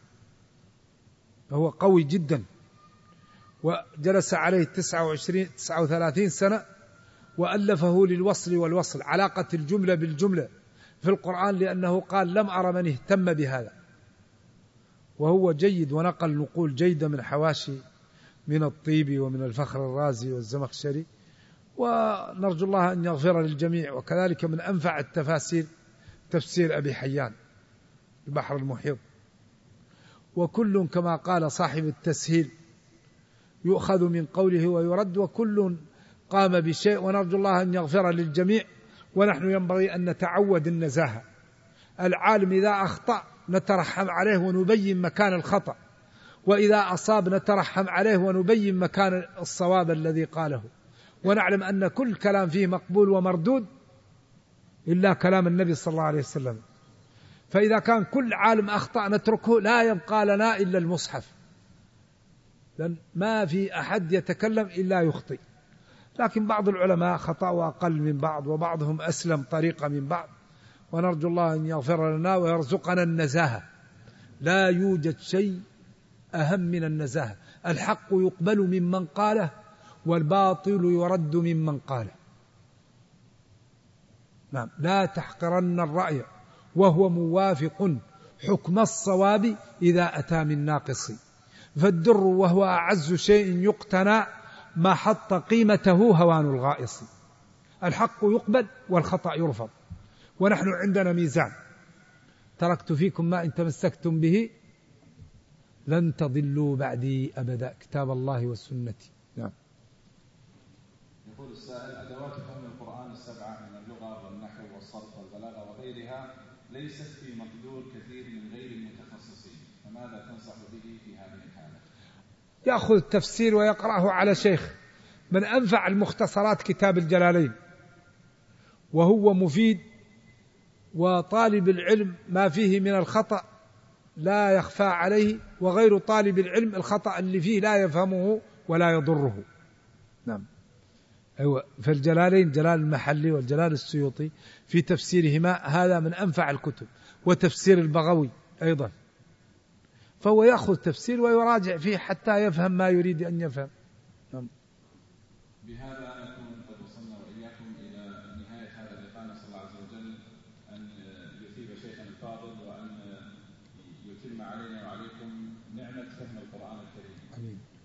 هو قوي جدا، وجلس عليه تسعة وعشرين تسعة وثلاثين سنة، وألفه للوصل والوصل، علاقة الجملة بالجملة في القرآن، لأنه قال لم أرى من اهتم بهذا، وهو جيد، ونقل نقول جيدة من حواشي من الطيبي ومن الفخر الرازي والزمخشري، ونرجو الله أن يغفر للجميع. وكذلك من أنفع التفاسير تفسير أبي حيان البحر المحيط. وكل كما قال صاحب التسهيل يؤخذ من قوله ويرد، وكل قام بشيء، ونرجو الله أن يغفر للجميع. ونحن ينبغي أن نتعود النزاهة. العالم إذا أخطأ نترحم عليه ونبين مكان الخطأ، وإذا أصاب نترحم عليه ونبين مكان الصواب الذي قاله، ونعلم أن كل كلام فيه مقبول ومردود إلا كلام النبي صلى الله عليه وسلم. فإذا كان كل عالم أخطأ نتركه، لا يبقى لنا إلا المصحف، لأن ما في أحد يتكلم إلا يخطئ. لكن بعض العلماء خطأوا أقل من بعض، وبعضهم أسلم طريقة من بعض، ونرجو الله أن يغفر لنا ويرزقنا النزاهة. لا يوجد شيء أهم من النزاهة. الحق يقبل ممن قاله، والباطل يرد ممن قاله. نعم. لا تحقرن الرأي وهو موافق حكم الصواب إذا أتى من ناقص، فالدر وهو أعز شيء يقتنى ما حط قيمته هوان الغائص. الحق يقبل والخطأ يرفض، ونحن عندنا ميزان: تركت فيكم ما إن تمسكتم به لن تضلوا بعدي أبدا، كتاب الله والسنة. نعم. يقول السائل: أدوات فهم القرآن السبعة من اللغة والنحو والصرف والبلاغة وغيرها ليست في مقدور كثير من غير المتخصصين، فماذا تنصح به في هذه الحالة؟ يأخذ التفسير ويقرأه على شيخ. من أنفع المختصرات كتاب الجلالين، وهو مفيد، وطالب العلم ما فيه من الخطأ لا يخفى عليه، وغير طالب العلم الخطأ اللي فيه لا يفهمه ولا يضره. نعم. أيوة. فالجلالين جلال المحلي والجلال السيوطي في تفسيرهما هذا من أنفع الكتب، وتفسير البغوي أيضا. فهو يأخذ تفسير ويراجع فيه حتى يفهم ما يريد أن يفهم. نعم. بهذا نكون قد وصلنا وإياكم إلى نهاية هذا اللقاء. نسأل الله عز وجل أن يثيب شيخنا الفاضل وأن يتم علينا وعليكم نعمة فهم القرآن الكريم. آمين.